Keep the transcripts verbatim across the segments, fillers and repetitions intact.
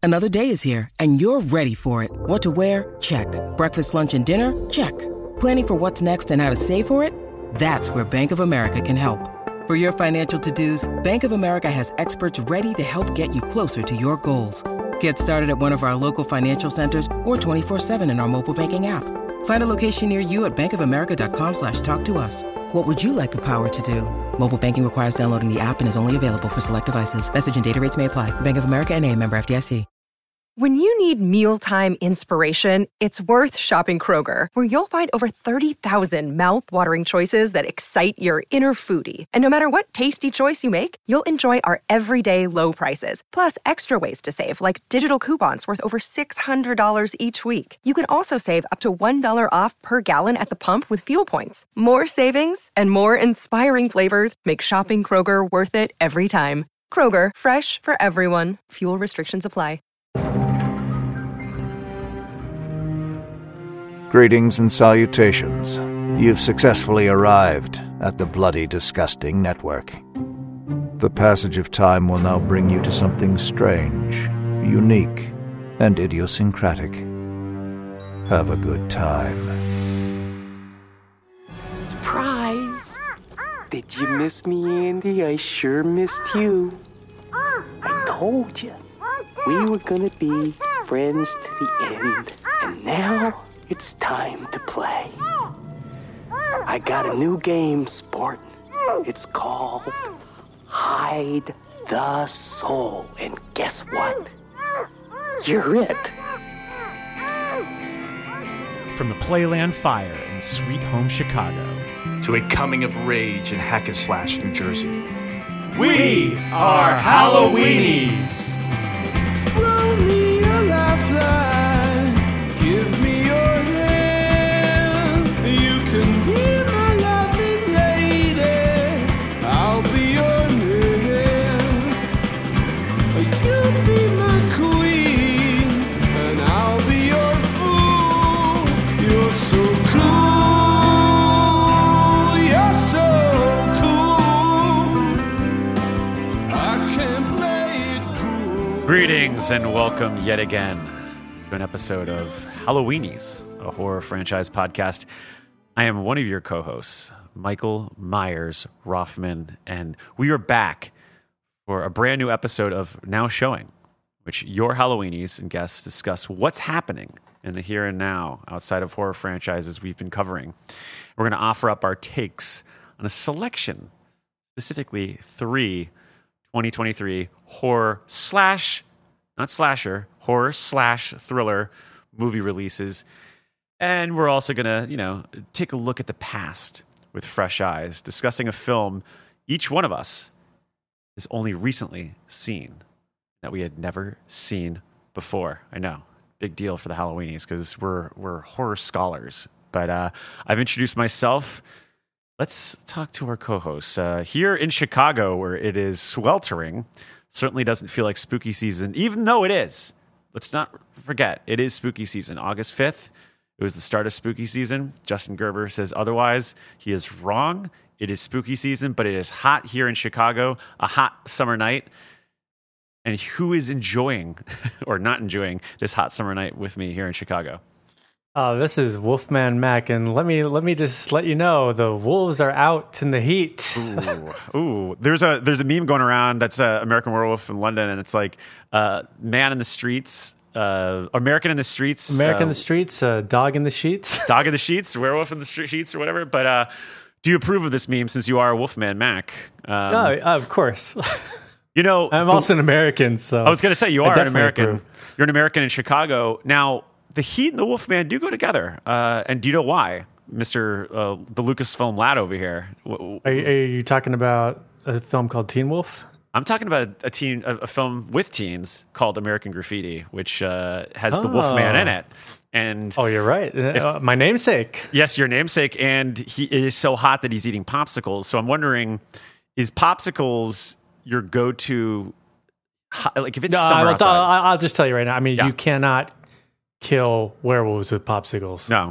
Another day is here, and you're ready for it. What to wear? Check. Breakfast, lunch, and dinner? Check. Planning for what's next and how to save for it? That's where Bank of America can help. For your financial to-dos, Bank of America has experts ready to help get you closer to your goals. Get started at one of our local financial centers or twenty-four seven in our mobile banking app. Find a location near you at bankofamerica.com slash talk to us. What would you like the power to do? Mobile banking requires downloading the app and is only available for select devices. Message and data rates may apply. Bank of America N A, member F D I C. When you need mealtime inspiration, it's worth shopping Kroger, where you'll find over thirty thousand mouth-watering choices that excite your inner foodie. And no matter what tasty choice you make, you'll enjoy our everyday low prices, plus extra ways to save, like digital coupons worth over six hundred dollars each week. You can also save up to one dollar off per gallon at the pump with fuel points. More savings and more inspiring flavors make shopping Kroger worth it every time. Kroger, fresh for everyone. Fuel restrictions apply. Greetings and salutations. You've successfully arrived at the Bloody Disgusting Network. The passage of time will now bring you to something strange, unique, and idiosyncratic. Have a good time. Surprise! Did you miss me, Andy? I sure missed you. I told you, we were gonna be friends to the end, and now it's time to play. I got a new game, sport. It's called Hide the Soul. And guess what? You're it. From the Playland Fire in Sweet Home Chicago to a coming of rage in Hackenslash, New Jersey. We are Halloweenies! Throw me a lifeline. Give me your hand. You can be my loving lady. I'll be your man. You be my queen, and I'll be your fool. You're so cool. You're so cool. I can't play it cool. Greetings and welcome yet again to an episode of Halloweenies, a horror franchise podcast. I am one of your co-hosts, Michael Myers Rothman, and we are back for a brand new episode of Now Showing, which your Halloweenies and guests discuss what's happening in the here and now outside of horror franchises we've been covering. We're going to offer up our takes on a selection, specifically three twenty twenty-three horror slash, not slasher, horror slash thriller movie releases. And we're also going to, you know, take a look at the past with fresh eyes, discussing a film each one of us has only recently seen that we had never seen before. I know, big deal for the Halloweenies because we're we're horror scholars. But uh, I've introduced myself. Let's talk to our co-hosts. Uh, here in Chicago, where it is sweltering, certainly doesn't feel like spooky season, even though it is. Let's not forget, it is spooky season. August fifth, it was the start of spooky season. Justin Gerber says otherwise. He is wrong. It is spooky season, but it is hot here in Chicago, a hot summer night. And who is enjoying or not enjoying this hot summer night with me here in Chicago? Uh, this is Wolfman Mac, and let me let me just let you know the wolves are out in the heat. Ooh, ooh. There's a there's a meme going around that's uh, American Werewolf in London, and it's like uh, man in the streets, uh, American in the streets, American uh, in the streets, uh, dog in the sheets, dog in the sheets, werewolf in the street sheets, or whatever. But uh, do you approve of this meme since you are Wolfman Mac? Um, no, of course. You know, I'm also an American, so I was going to say you are an American. Approve. You're an American in Chicago now. The heat and the Wolfman do go together. Uh, and do you know why, Mister Uh, the Lucasfilm lad over here? Are, are you talking about a film called Teen Wolf? I'm talking about a teen, a, a film with teens called American Graffiti, which uh, has oh. the Wolfman in it. And oh, you're right. If, uh, my namesake. Yes, your namesake. And he it is so hot that he's eating popsicles. So I'm wondering, is popsicles your go-to? Like if it's no, summer I'll, outside, I'll, I'll just tell you right now. I mean, yeah. you cannot kill werewolves with popsicles. No,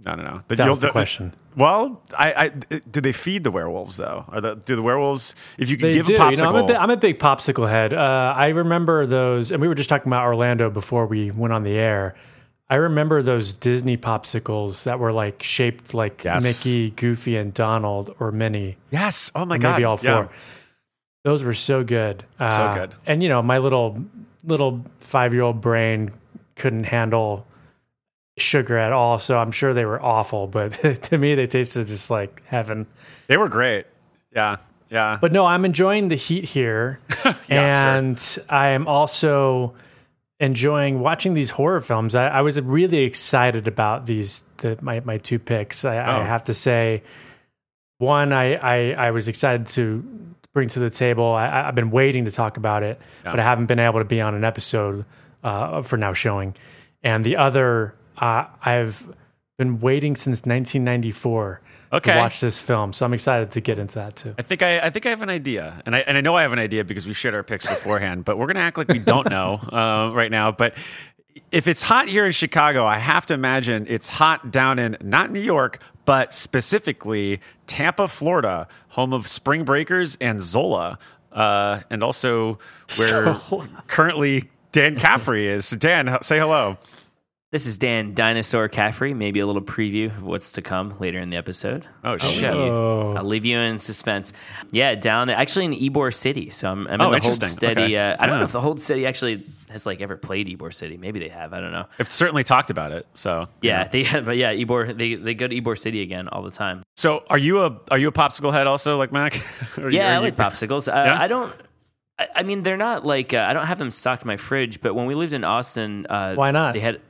no, no, no. The, That was the the question. Well, I, I do they feed the werewolves though? Are the do the werewolves? If you could They give do. a popsicle, You know, I'm, a big, I'm a big popsicle head. Uh, I remember those, and we were just talking about Orlando before we went on the air. I remember those Disney popsicles that were like shaped like Yes. Mickey, Goofy, and Donald, or Minnie. yes. Oh my Or god, maybe all four. Yeah. Those were so good. Uh, So good. And you know, my little little five year old brain couldn't handle sugar at all, so I'm sure they were awful. But to me, they tasted just like heaven. They were great. Yeah, yeah. But no, I'm enjoying the heat here, Yeah, and I am also enjoying watching these horror films. I, I was really excited about these. The, my my two picks. I, Oh. I have to say, one, I, I I was excited to bring to the table. I, I've been waiting to talk about it, Yeah. but I haven't been able to be on an episode uh, for now showing. And the other, uh, I've been waiting since nineteen ninety-four Okay. to watch this film, so I'm excited to get into that too. I think I, I think I have an idea, and I and I know I have an idea because we shared our picks beforehand. But we're gonna act like we don't know uh, right now. But if it's hot here in Chicago, I have to imagine it's hot down in not New York, but specifically Tampa, Florida, home of Spring Breakers and Zola, uh, and also where Zola. currently Dan Caffrey is. So Dan, h- say hello. This is Dan Dinosaur Caffrey. Maybe a little preview of what's to come later in the episode. Oh, I'll shit. leave you- Oh. I'll leave you in suspense. Yeah, down actually in Ybor City. So I'm, I'm Oh, in the interesting. Hold Steady. Okay. Uh, I don't Yeah. know if the Hold Steady actually has like ever played Ybor City. Maybe they have. I don't know. I've certainly talked about it. So Yeah, they but yeah, Ybor they they go to Ybor City again all the time. So are you a are you a popsicle head also like Mac? Or you- Yeah, are I you- like popsicles. Uh, Yeah? I don't. I, I mean, they're not like uh, I don't have them stocked in my fridge. But when we lived in Austin, uh, Why not? They had.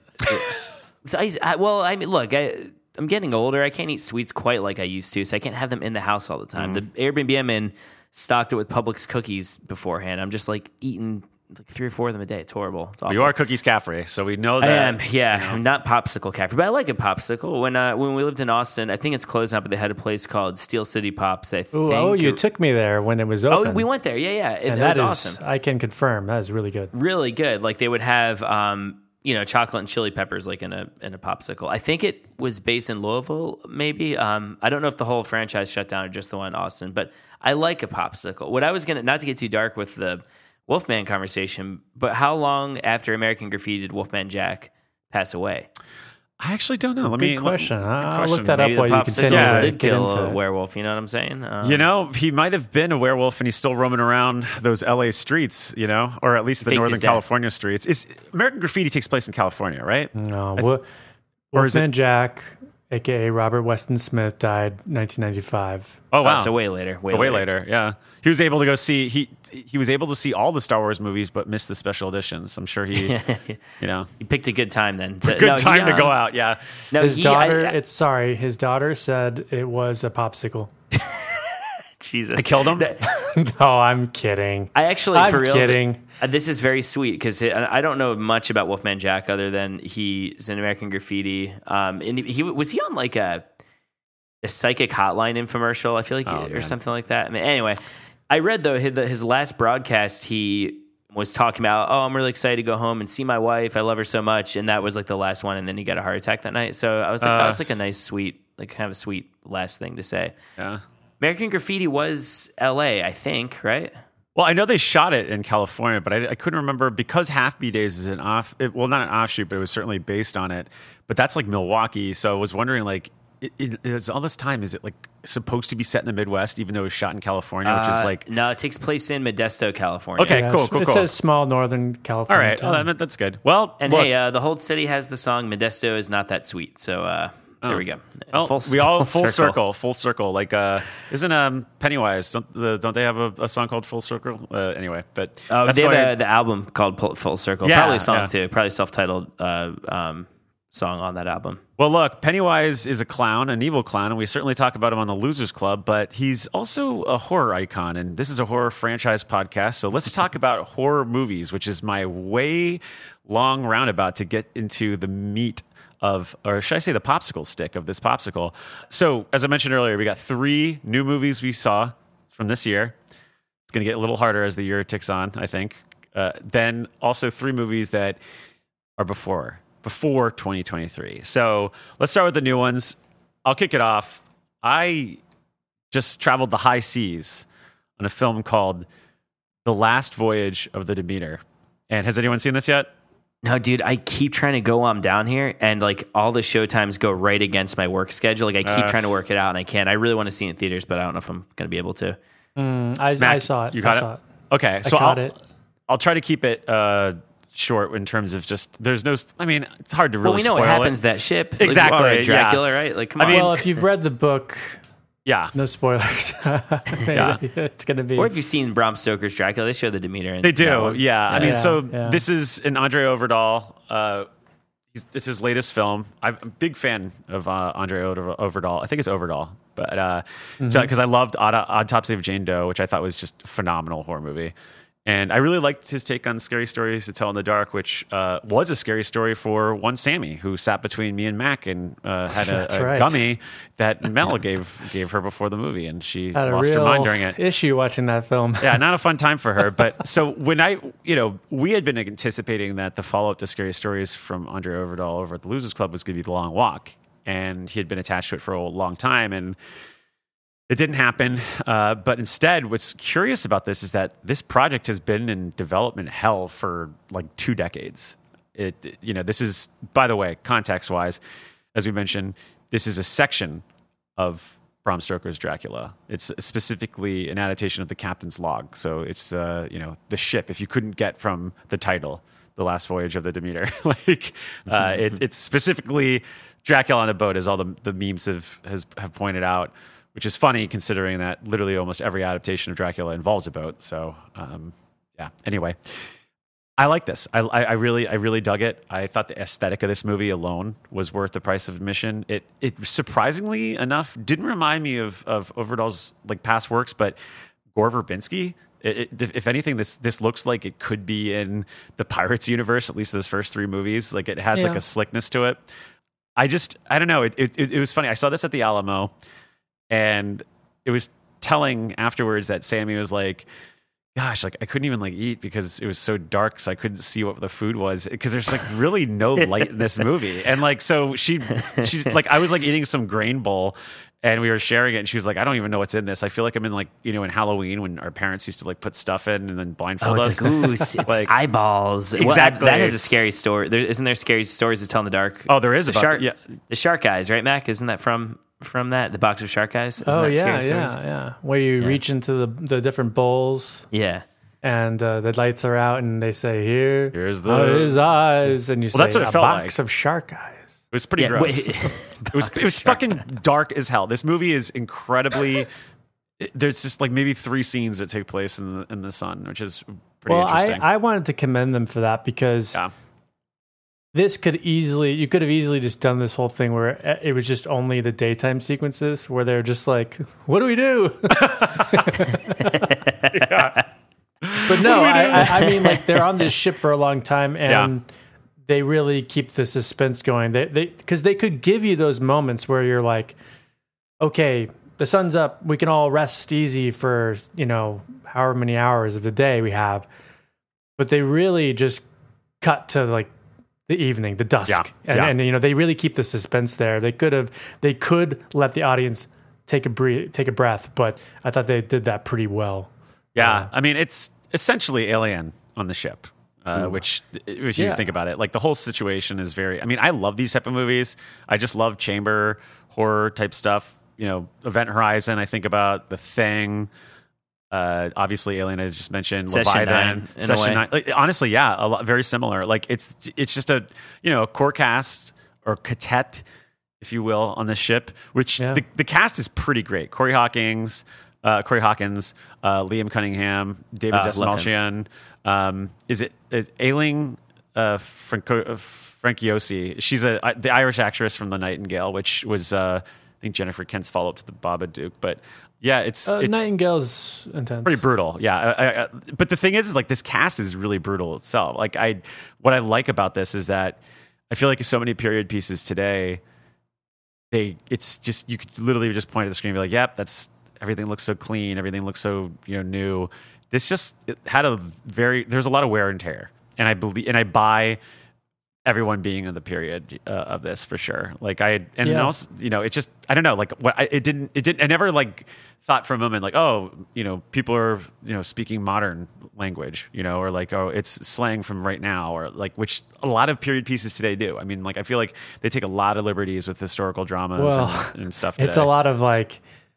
so I, I, well, I mean, look, I, I'm getting older. I can't eat sweets quite like I used to, so I can't have them in the house all the time. Mm-hmm. The Airbnb I'm in stocked it with Publix cookies beforehand. I'm just like eating like three or four of them a day. It's horrible. It's awful. You are Cookies Caffrey, so we know I that. am, yeah. I'm not popsicle Caffrey, but I like a popsicle. When uh, when we lived in Austin, I think it's closed now, but they had a place called Steel City Pops. I Ooh, think. oh, you took me there when it was open. Oh, we went there. Yeah, yeah. It, and it was that is, awesome. I can confirm, that is really good. Really good. Like they would have, um, you know, chocolate and chili peppers like in a in a popsicle. I think it was based in Louisville, maybe. Um, I don't know if the whole franchise shut down or just the one in Austin, but I like a popsicle. What I was gonna, not to get too dark with the Wolfman conversation, but how long after American Graffiti did Wolfman Jack pass away? I actually don't know. Let Good me question. Let, I'll question. look that Maybe up while the you popsicle continue Yeah. to did get kill into a it. werewolf. You know what I'm saying? Um, You know, he might have been a werewolf and he's still roaming around those L A streets, you know, or at least the Faked Northern his death. California streets. Is American Graffiti takes place in California, right? No, I- Wo- or is Wolfman it- Jack, a k a. Robert Weston Smith, died nineteen ninety-five. Oh wow, Oh, so way later. Way, Oh, way later. later. Yeah, he was able to go see he he was able to see all the Star Wars movies, but missed the special editions. I'm sure he, you know, He picked a good time then. To, good no, he, time to um, go out. Yeah, No, His he, daughter, I, I, it's sorry, his daughter said it was a popsicle. Jesus. I killed him. No, I'm kidding. I actually, I'm for real, kidding. uh, this is very sweet because I don't know much about Wolfman Jack other than he's in American Graffiti. Um, and he, he was he on like a a psychic hotline infomercial? I feel like, Oh, or man. something like that. I mean, anyway, I read though his, his last broadcast, he was talking about, oh, I'm really excited to go home and see my wife. I love her so much, and that was like the last one. And then he got a heart attack that night. So I was like, Uh. oh, it's like a nice, sweet, like kind of a sweet last thing to say. yeah. American Graffiti was L A, I think, right? Well, I know they shot it in California, but I, I couldn't remember because Half B Days is an off. It, well, not an offshoot, but it was certainly based on it. But that's like Milwaukee, so I was wondering, like, it, it, is all this time is it like supposed to be set in the Midwest, even though it was shot in California, which is Uh, like no, it takes place in Modesto, California. Okay, Yeah, cool, it's- cool, It cool. says small Northern all California. right. Well, town. that, that's good. Well, And look, hey, uh, the Hold City has the song Modesto is not that sweet. So uh, there Oh. we go. well, Full- we all full full circle. full circle. Like, uh, isn't um Pennywise? Don't the, don't they have a, a song called Full Circle? Uh, anyway, but Oh, that's they have going- a, the album called Pull- Full Circle. Yeah, Probably a song yeah. too. Probably a self-titled uh, um, song on that album. Well, look, Pennywise is a clown, an evil clown, and we certainly talk about him on the Losers Club, but he's also a horror icon, and this is a horror franchise podcast, so let's talk about horror movies, which is my way long roundabout to get into the meat of, or should I say the popsicle stick of this popsicle. So, as I mentioned earlier, we got three new movies we saw from this year. It's going to get a little harder as the year ticks on, I think. Uh, then also three movies that are before before twenty twenty-three. So let's start with the new ones. I'll kick it off. I just traveled the high seas on a film called The Last Voyage of the Demeter. And has anyone seen this yet? No, dude, I keep trying to go while I'm down here, and like all the show times go right against my work schedule. Like I keep Uh, trying to work it out, and I can't. I really want to see it in theaters, but I don't know if I'm going to be able to. Mm, I, Mac, I saw it. You got I it? saw it. Okay, so I caught I'll, it. I'll try to keep it uh, short in terms of just, there's no, I mean, it's hard to really Well, we know spoil what happens it. to that ship. Exactly, Like, all right, Dracula, yeah. right? Like, come I on. mean- Well, if you've read the book, Yeah. no spoilers. Yeah. It's going to be. or if you've seen Bram Stoker's Dracula, they show the Demeter. In They that do, one. yeah. I mean, Yeah, so yeah. this is an Andre Overdahl. Uh, he's, this is his latest film. I'm a big fan of uh, Andre Over- Overdahl. I think it's Overdahl, but uh, Mm-hmm. so because I loved Aut- Autopsy of Jane Doe, which I thought was just a phenomenal horror movie. And I really liked his take on Scary Stories to Tell in the Dark, which uh, was a scary story for one Sammy, who sat between me and Mac and uh, had a, That's a right. gummy that Mel gave gave her before the movie, and she had a lost real her mind during it. issue watching that film. Yeah, not a fun time for her. But so when I, you know, we had been anticipating that the follow up to Scary Stories from Andre Overdahl over at the Losers Club was going to be The Long Walk, and he had been attached to it for a long time, and it didn't happen. Uh, but instead, what's curious about this is that this project has been in development hell for like two decades. It, you know, this is, by the way, context wise, as we mentioned, this is a section of Bram Stoker's Dracula. It's specifically an adaptation of the Captain's Log. So it's, uh, you know, the ship, if you couldn't get from the title, The Last Voyage of the Demeter. like, uh, it, it's specifically Dracula on a boat, as all the, the memes have, has, have pointed out, which is funny considering that literally almost every adaptation of Dracula involves a boat. So, um, yeah, anyway. I like this. I, I, I really, I really dug it. I thought the aesthetic of this movie alone was worth the price of admission. It, it surprisingly enough didn't remind me of of Overdahl's like past works, but Gore Verbinski. It, it, if anything, this this looks like it could be in the Pirates universe. At least those first three movies, like it has Yeah. like a slickness to it. I just, I don't know. It, it it was funny. I saw this at the Alamo, and it was telling afterwards that Sammy was like, gosh, like I couldn't even like eat because it was so dark, so I couldn't see what the food was because there's like really no light in this movie. And like, so she, she like, I was like eating some grain bowl and we were sharing it and she was like, I don't even know what's in this. I feel like I'm in like, you know, in Halloween when our parents used to like put stuff in and then blindfold Oh, us. it's a goose. It's Like- eyeballs. Well, Exactly. that is a scary story. There, isn't there scary stories to tell in the dark? Oh, there is the about shark. yeah. The Shark Eyes, right, Mac? Isn't that from from that? The box of Shark Eyes? Isn't Oh that yeah, Scary yeah, Stories? yeah. Where you Yeah. reach into the the different bowls Yeah. and uh, the lights are out, and they say, "Here, Here's are the- his eyes," and you Well, say, that's what it "A felt box like. of shark eyes." It was pretty Yeah, gross. wait. It was it was fucking dark as hell. This movie is incredibly. it- there's just like maybe three scenes that take place in the in the sun, which is pretty Well, I, interesting. I wanted to commend them for that because yeah, this could easily, you could have easily just done this whole thing where it it was just only the daytime sequences where they're just like, "What do we do?" But no, I, I, I mean, like they're on this ship for a long time, and they really keep the suspense going. They, they, because they could give you those moments where you're like, okay, the sun's up, we can all rest easy for you know however many hours of the day we have, but they really just cut to like the evening, the dusk, Yeah, and, yeah. and you know they really keep the suspense there. They could have, they could let the audience take a breathe, take a breath, but I thought they did that pretty well. yeah. I mean, it's essentially Alien on the ship. Uh, which, if you Yeah. think about it, like the whole situation is very. I mean, I love these type of movies. I just love chamber horror type stuff. You know, Event Horizon. I think about The Thing. Uh, obviously, Alien. I just mentioned Session Leviathan. Nine, in a way. Session Nine. Like, honestly, yeah, a lot, very similar. Like it's it's just a you know a core cast or catet, if you will, on the ship. Which Yeah. the the cast is pretty great. Corey Hawkins, uh, Corey Hawkins, uh, Liam Cunningham, David Uh, love Desmalchian. Um, is it is Ailing uh, Franco, uh, Franciosi? She's a I- the Irish actress from The Nightingale, which was uh, I think Jennifer Kent's follow up to the Babadook. But yeah, it's Uh, it's Nightingale's intense. pretty brutal. Yeah, I, I, I, but the thing is, is like this cast is really brutal itself. Like I, what I like about this is that I feel like so many period pieces today, they it's just you could literally just point at the screen and be like, "Yep, that's everything looks so clean, everything looks so you know new." This just it had a very there's a lot of wear and tear, and I believe and I buy everyone being in the period uh, of this for sure. Like I and Yeah. also, you know, it just I don't know, like what I, it didn't it didn't I never like thought for a moment like, oh, you know, people are, you know, speaking modern language, you know, or like, oh, it's slang from right now, or like, which a lot of period pieces today do. I mean, like I feel like they take a lot of liberties with historical dramas Well, and, and stuff today. It's a lot of like,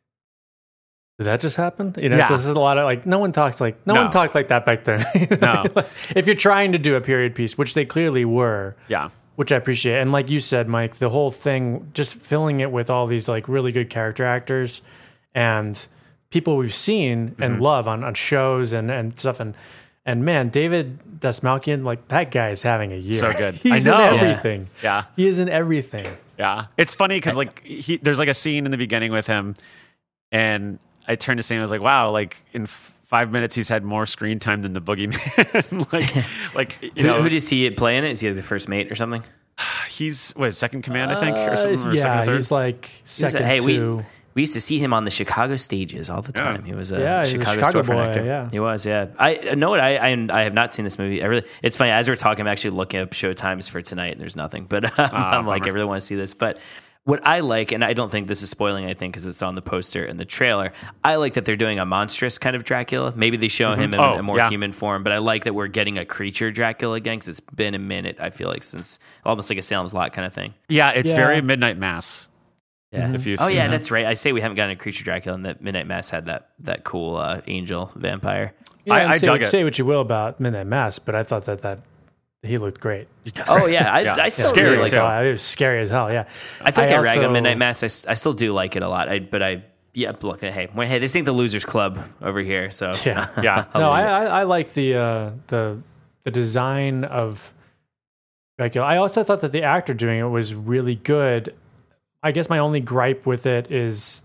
did that just happen? You know, it's, Yeah. it's a lot of like, no one talks like, no, No. one talked like that back then. No. If you're trying to do a period piece, which they clearly were, Yeah. which I appreciate. And like you said, Mike, the whole thing, just filling it with all these like really good character actors and people we've seen and Mm-hmm. love on, on shows and, and stuff. And, and man, David Dastmalchian, like that guy is having a year. So good. He's I know. in everything. Yeah. He is in everything. Yeah. It's funny because like he there's like a scene in the beginning with him, and I turned to Sam and I was like, wow, like in f- five minutes he's had more screen time than the boogeyman. like like you Who, know who does he play in it? Is he the first mate or something? he's what second command I think or something, Uh, or second yeah, or third. he's like He was a- second hey, we to. we used to see him on the Chicago stages all the Yeah. time. He was a Yeah, he's a Chicago, Chicago storefront boy, actor. yeah. He was. Yeah, I know what I, I I have not seen this movie. I really. It's funny as we're talking. I'm actually looking up show times for tonight, and there's nothing. But um, I'm like, I bummer. really want to see this. But what I like, and I don't think this is spoiling anything because it's on the poster and the trailer. I like that they're doing a monstrous kind of Dracula. Maybe they show him in Oh, a more yeah. human form, but I like that we're getting a creature Dracula again because it's been a minute. I feel like since almost like a Salem's Lot kind of thing. Yeah, it's Yeah. very Midnight Mass. Yeah. If you've Oh seen yeah, that. that's right. I say we haven't gotten a creature Dracula, and that Midnight Mass had that that cool uh, angel vampire. Yeah, I- and I say, dug it. say what you will about Midnight Mass, but I thought that that he looked great. Oh yeah, I, Yeah. I still Scary, really like too. it. Oh, it was scary as hell. Yeah, I feel like I, rag also- on Midnight Mass. I, s- I still do like it a lot. I, but I yeah, look, hey, well, hey, this ain't the Losers Club over here. So Yeah, Yeah. no, I, leave it. I I like the uh, the the design of Dracula. I also thought that the actor doing it was really good. I guess my only gripe with it is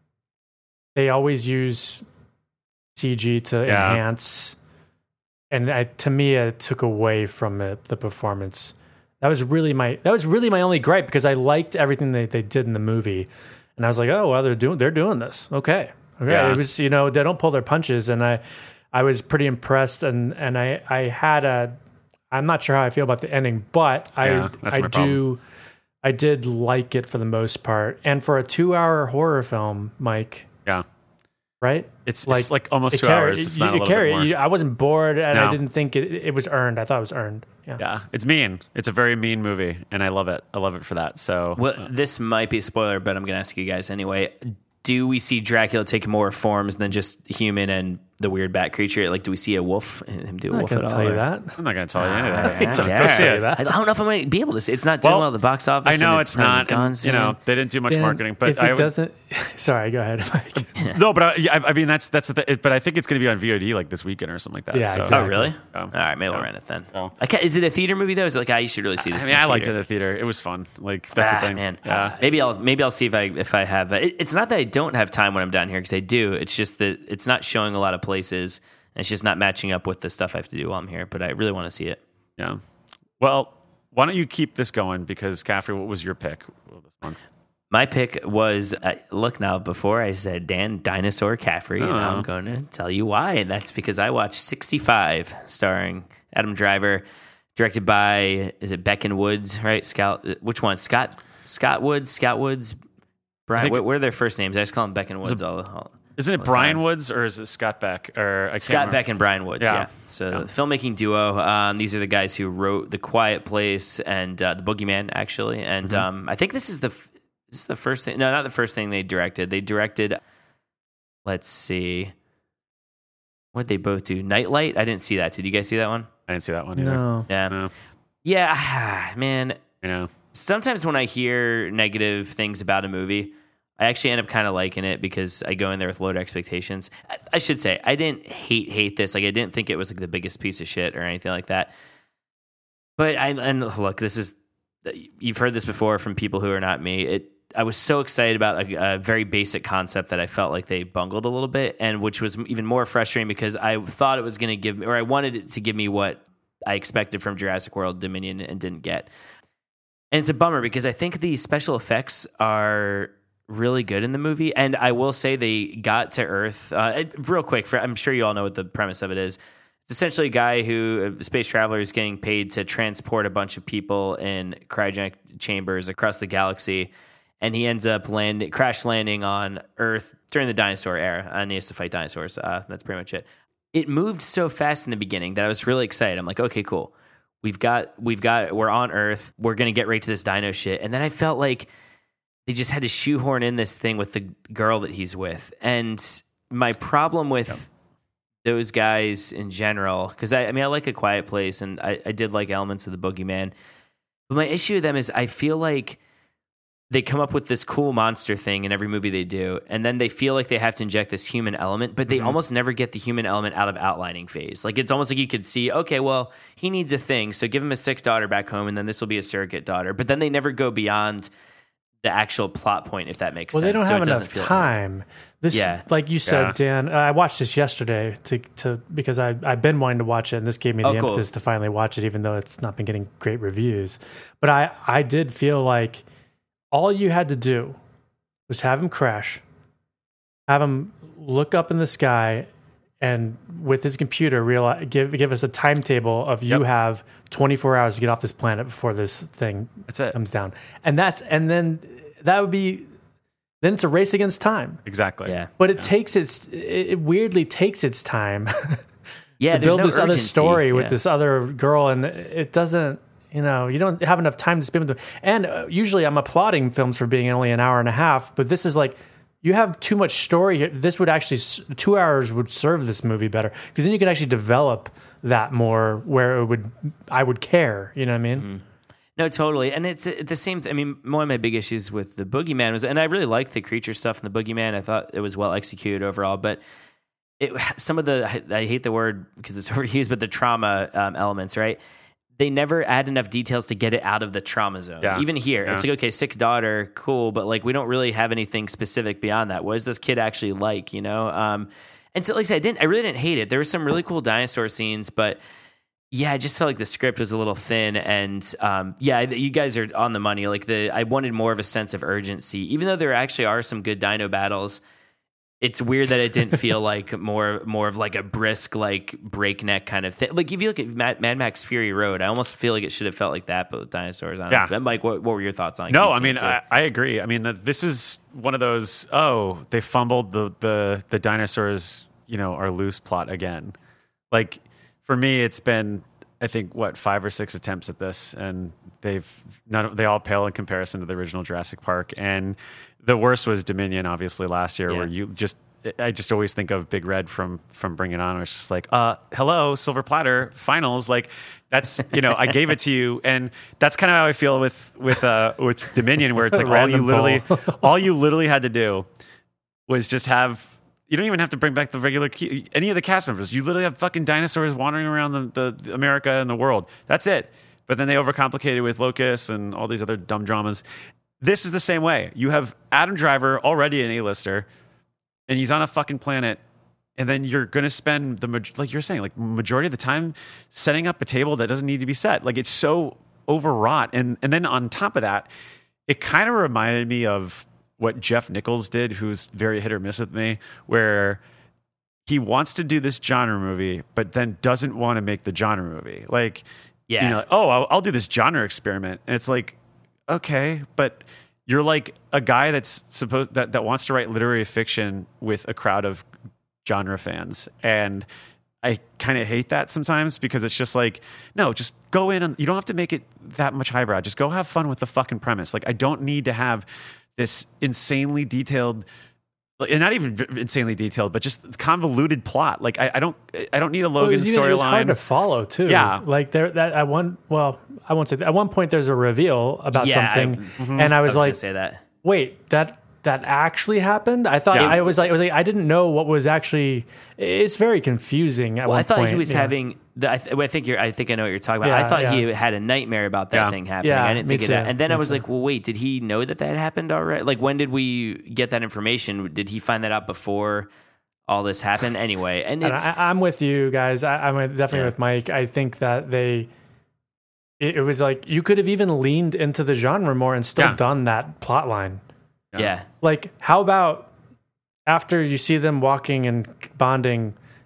they always use C G to Yeah. enhance, and I, to me, it took away from it the performance. That was really my that was really my only gripe because I liked everything they, they did in the movie, and I was like, oh well, they're doing they're doing this. Okay, okay. Yeah. It was, you know, they don't pull their punches, and I I was pretty impressed, and and I I had a I'm not sure how I feel about the ending, but Yeah, I that's I my do I did like it for the most part, and for a two hour horror film, Mike, Yeah. right? It's Like, like, it's like almost It two carried- hours, if you- not a it little carried- bit more. you- I wasn't bored, and I No. didn't think it it was earned. I thought it was earned. Yeah. Yeah, it's mean. It's a very mean movie, and I love it. I love it for that. So, Well, this might be a spoiler, but I'm going to ask you guys anyway. Do we see Dracula take more forms than just human and the weird bat creature? Like, do we see a wolf? Him do a I'm not wolf going at to all? tell you or- that. I'm not going to tell you any of I that. guess. Go see that. I don't know if I'm going to be able to see. It's not doing Well, well at the box office. I know and it's running not. gone And, you know, soon. they didn't do much Dan, marketing, but if I it would, doesn't, sorry, go ahead, Mike. no, but I, yeah, I I mean that's that's the th- but I think it's going to be on V O D like this weekend or something like that. Yeah, so. exactly. Oh, really? Yeah. All right, maybe we'll Yeah. rent it then. So- I can't, is it a theater movie though? Is it like, ah, you should really see this? I in mean, the I liked it theater? in the theater. It was fun. Like that's Ah, the thing. man. Yeah. Maybe I'll maybe I'll see if I if I have. It, it's not that I don't have time when I'm down here because I do. It's just that it's not showing a lot of places. And it's just not matching up with the stuff I have to do while I'm here. But I really want to see it. Yeah. Well, why don't you keep this going? Because Caffrey, what was your pick this month? My pick was uh, look now. Before I said Dan Dinosaur Caffrey, and now Oh. I'm going to tell you why. And that's because I watched sixty-five, starring Adam Driver, directed by is it Beck and Woods, right? Scout, which one? Scott Scott Woods, Scott Woods, Brian. think- What, what are their first names? I just call them Beck and Woods. all, all, Isn't it all the Brian time. Woods or is it Scott Beck? Or I can't Scott remember. Beck and Brian Woods, Yeah. yeah. So the filmmaking duo. Um, these are the guys who wrote The Quiet Place and uh, The Boogeyman, actually. And Mm-hmm. um, I think this is the f- this is the first thing. No, not the first thing they directed. They directed. Let's see. What they both do? Nightlight. I didn't see that. Did you guys see that one? I didn't see that one either. No. Yeah. No. Yeah, man. You know. Sometimes when I hear negative things about a movie, I actually end up kind of liking it because I go in there with low expectations. I, I should say I didn't hate hate this. Like I didn't think it was like the biggest piece of shit or anything like that. But I and look, this is you've heard this before from people who are not me. It I was so excited about a, a very basic concept that I felt like they bungled a little bit, and which was even more frustrating because I thought it was going to give me, or I wanted it to give me what I expected from Jurassic World Dominion and didn't get. And it's a bummer because I think the special effects are really good in the movie. And I will say they got to Earth uh, it- real quick. For, I'm sure you all know what the premise of it is. It's essentially a guy who, a space traveler, is getting paid to transport a bunch of people in cryogenic chambers across the galaxy, and he ends up land crash landing on Earth during the dinosaur era, and he has to fight dinosaurs. Uh, that's pretty much it. It moved so fast in the beginning that I was really excited. I'm like, okay, cool. We've got, we've got, we're on Earth. We're gonna get right to this dino shit, and then I felt like they just had to shoehorn in this thing with the girl that he's with, and my problem with yep. those guys in general, because I, I mean, I like A Quiet Place, and I, I did like elements of The Boogeyman, but my issue with them is I feel like they come up with this cool monster thing in every movie they do, and then they feel like they have to inject this human element, but they mm-hmm. almost never get the human element out of outlining phase. Like, it's almost like you could see, okay, well, he needs a thing, so give him a sick daughter back home, and then this will be a surrogate daughter. But then they never go beyond the actual plot point, if that makes well, sense. Well, they don't so have enough time. Like, this, yeah. like you said, yeah. Dan, uh, I watched this yesterday to, to because I, I've been wanting to watch it, and this gave me the oh, cool. impetus to finally watch it, even though it's not been getting great reviews. But I, I did feel like all you had to do was have him crash, have him look up in the sky, and with his computer realize, give give us a timetable of you yep. have twenty-four hours to get off this planet before this thing that's it. comes down. And that's and then that would be then it's a race against time. Exactly. Yeah. But it yeah. takes its it, it weirdly takes its time yeah, to build no this urgency. other story with yeah. this other girl, and it doesn't, you know, you don't have enough time to spend with them. And uh, usually I'm applauding films for being only an hour and a half, but this is like, you have too much story here. This would actually, two hours would serve this movie better, because then you can actually develop that more where it would, I would care, you know what I mean? Mm-hmm. No, totally. And it's the same thing. I mean, one of my big issues with The Boogeyman was, and I really liked the creature stuff in The Boogeyman. I thought it was well executed overall, but it, some of the, I hate the word because it's overused, but the trauma um, elements, right? They never add enough details to get it out of the trauma zone. Yeah. Even here, yeah. it's like, okay, sick daughter, cool, but like we don't really have anything specific beyond that. What is this kid actually like, you know? Um, and so, like I said, I didn't, I really didn't hate it. There were some really cool dinosaur scenes, but yeah, I just felt like the script was a little thin. And um, yeah, you guys are on the money. Like the, I wanted more of a sense of urgency, even though there actually are some good dino battles. It's weird that it didn't feel like more more of like a brisk, like breakneck kind of thing. Like if you look at Mad, Mad Max Fury Road, I almost feel like it should have felt like that, but with dinosaurs. I don't yeah. know. Mike, what, what were your thoughts on it? No, I mean, I, I agree. I mean, this is one of those, oh, they fumbled the, the, the dinosaurs, you know, are loose plot again. Like for me, it's been, I think, what, five or six attempts at this, and they've none, they all pale in comparison to the original Jurassic Park. And the worst was Dominion, obviously, last year, yeah. where you just, I just always think of Big Red from from Bring It On. It's just like, uh, hello, Silver Platter, finals. Like, that's, you know, I gave it to you. And that's kind of how I feel with with uh, with Dominion, where it's like all you literally, all you literally had to do was just have, you don't even have to bring back the regular, any of the cast members. You literally have fucking dinosaurs wandering around the, the America and the world. That's it. But then they overcomplicated with Locust and all these other dumb dramas. This is the same way. You have Adam Driver, already an A-lister, and he's on a fucking planet, and then you're going to spend, the like you're saying, like majority of the time setting up a table that doesn't need to be set. Like, it's so overwrought. And, and then on top of that, it kind of reminded me of what Jeff Nichols did, who's very hit or miss with me, where he wants to do this genre movie, but then doesn't want to make the genre movie. Like, yeah. you know, like, oh, I'll, I'll do this genre experiment. And it's like, okay, but you're like a guy that's supposed that, that wants to write literary fiction with a crowd of genre fans. And I kind of hate that sometimes, because it's just like, no, just go in and you don't have to make it that much highbrow. Just go have fun with the fucking premise. Like, I don't need to have this insanely detailed, and not even insanely detailed, but just convoluted plot. Like, I, I don't, I don't need a Logan well, storyline. It was hard to follow too. Yeah, like there, that at one, well, I won't say that. At one point, there's a reveal about yeah, something, I, mm-hmm. and I was, I was like, gonna say that. Wait, that that actually happened? I thought Yeah. I was like, I was like, I didn't know what was actually. It's very confusing. At Well, one I thought point, he was yeah. having. The, I, th- I think you're. I think I know what you're talking about. Yeah, I thought yeah. he had a nightmare about that Yeah. thing happening. Yeah, I didn't me think of too, that. And then me I was too. like, well, wait, did he know that that happened already? Like, when did we get that information? Did he find that out before all this happened? Anyway, and And it's. I, I'm with you guys. I, I'm definitely Yeah. with Mike. I think that they. It, it was like you could have even leaned into the genre more and still Yeah. done that plot line. yeah. Like, how about after you see them walking and bonding,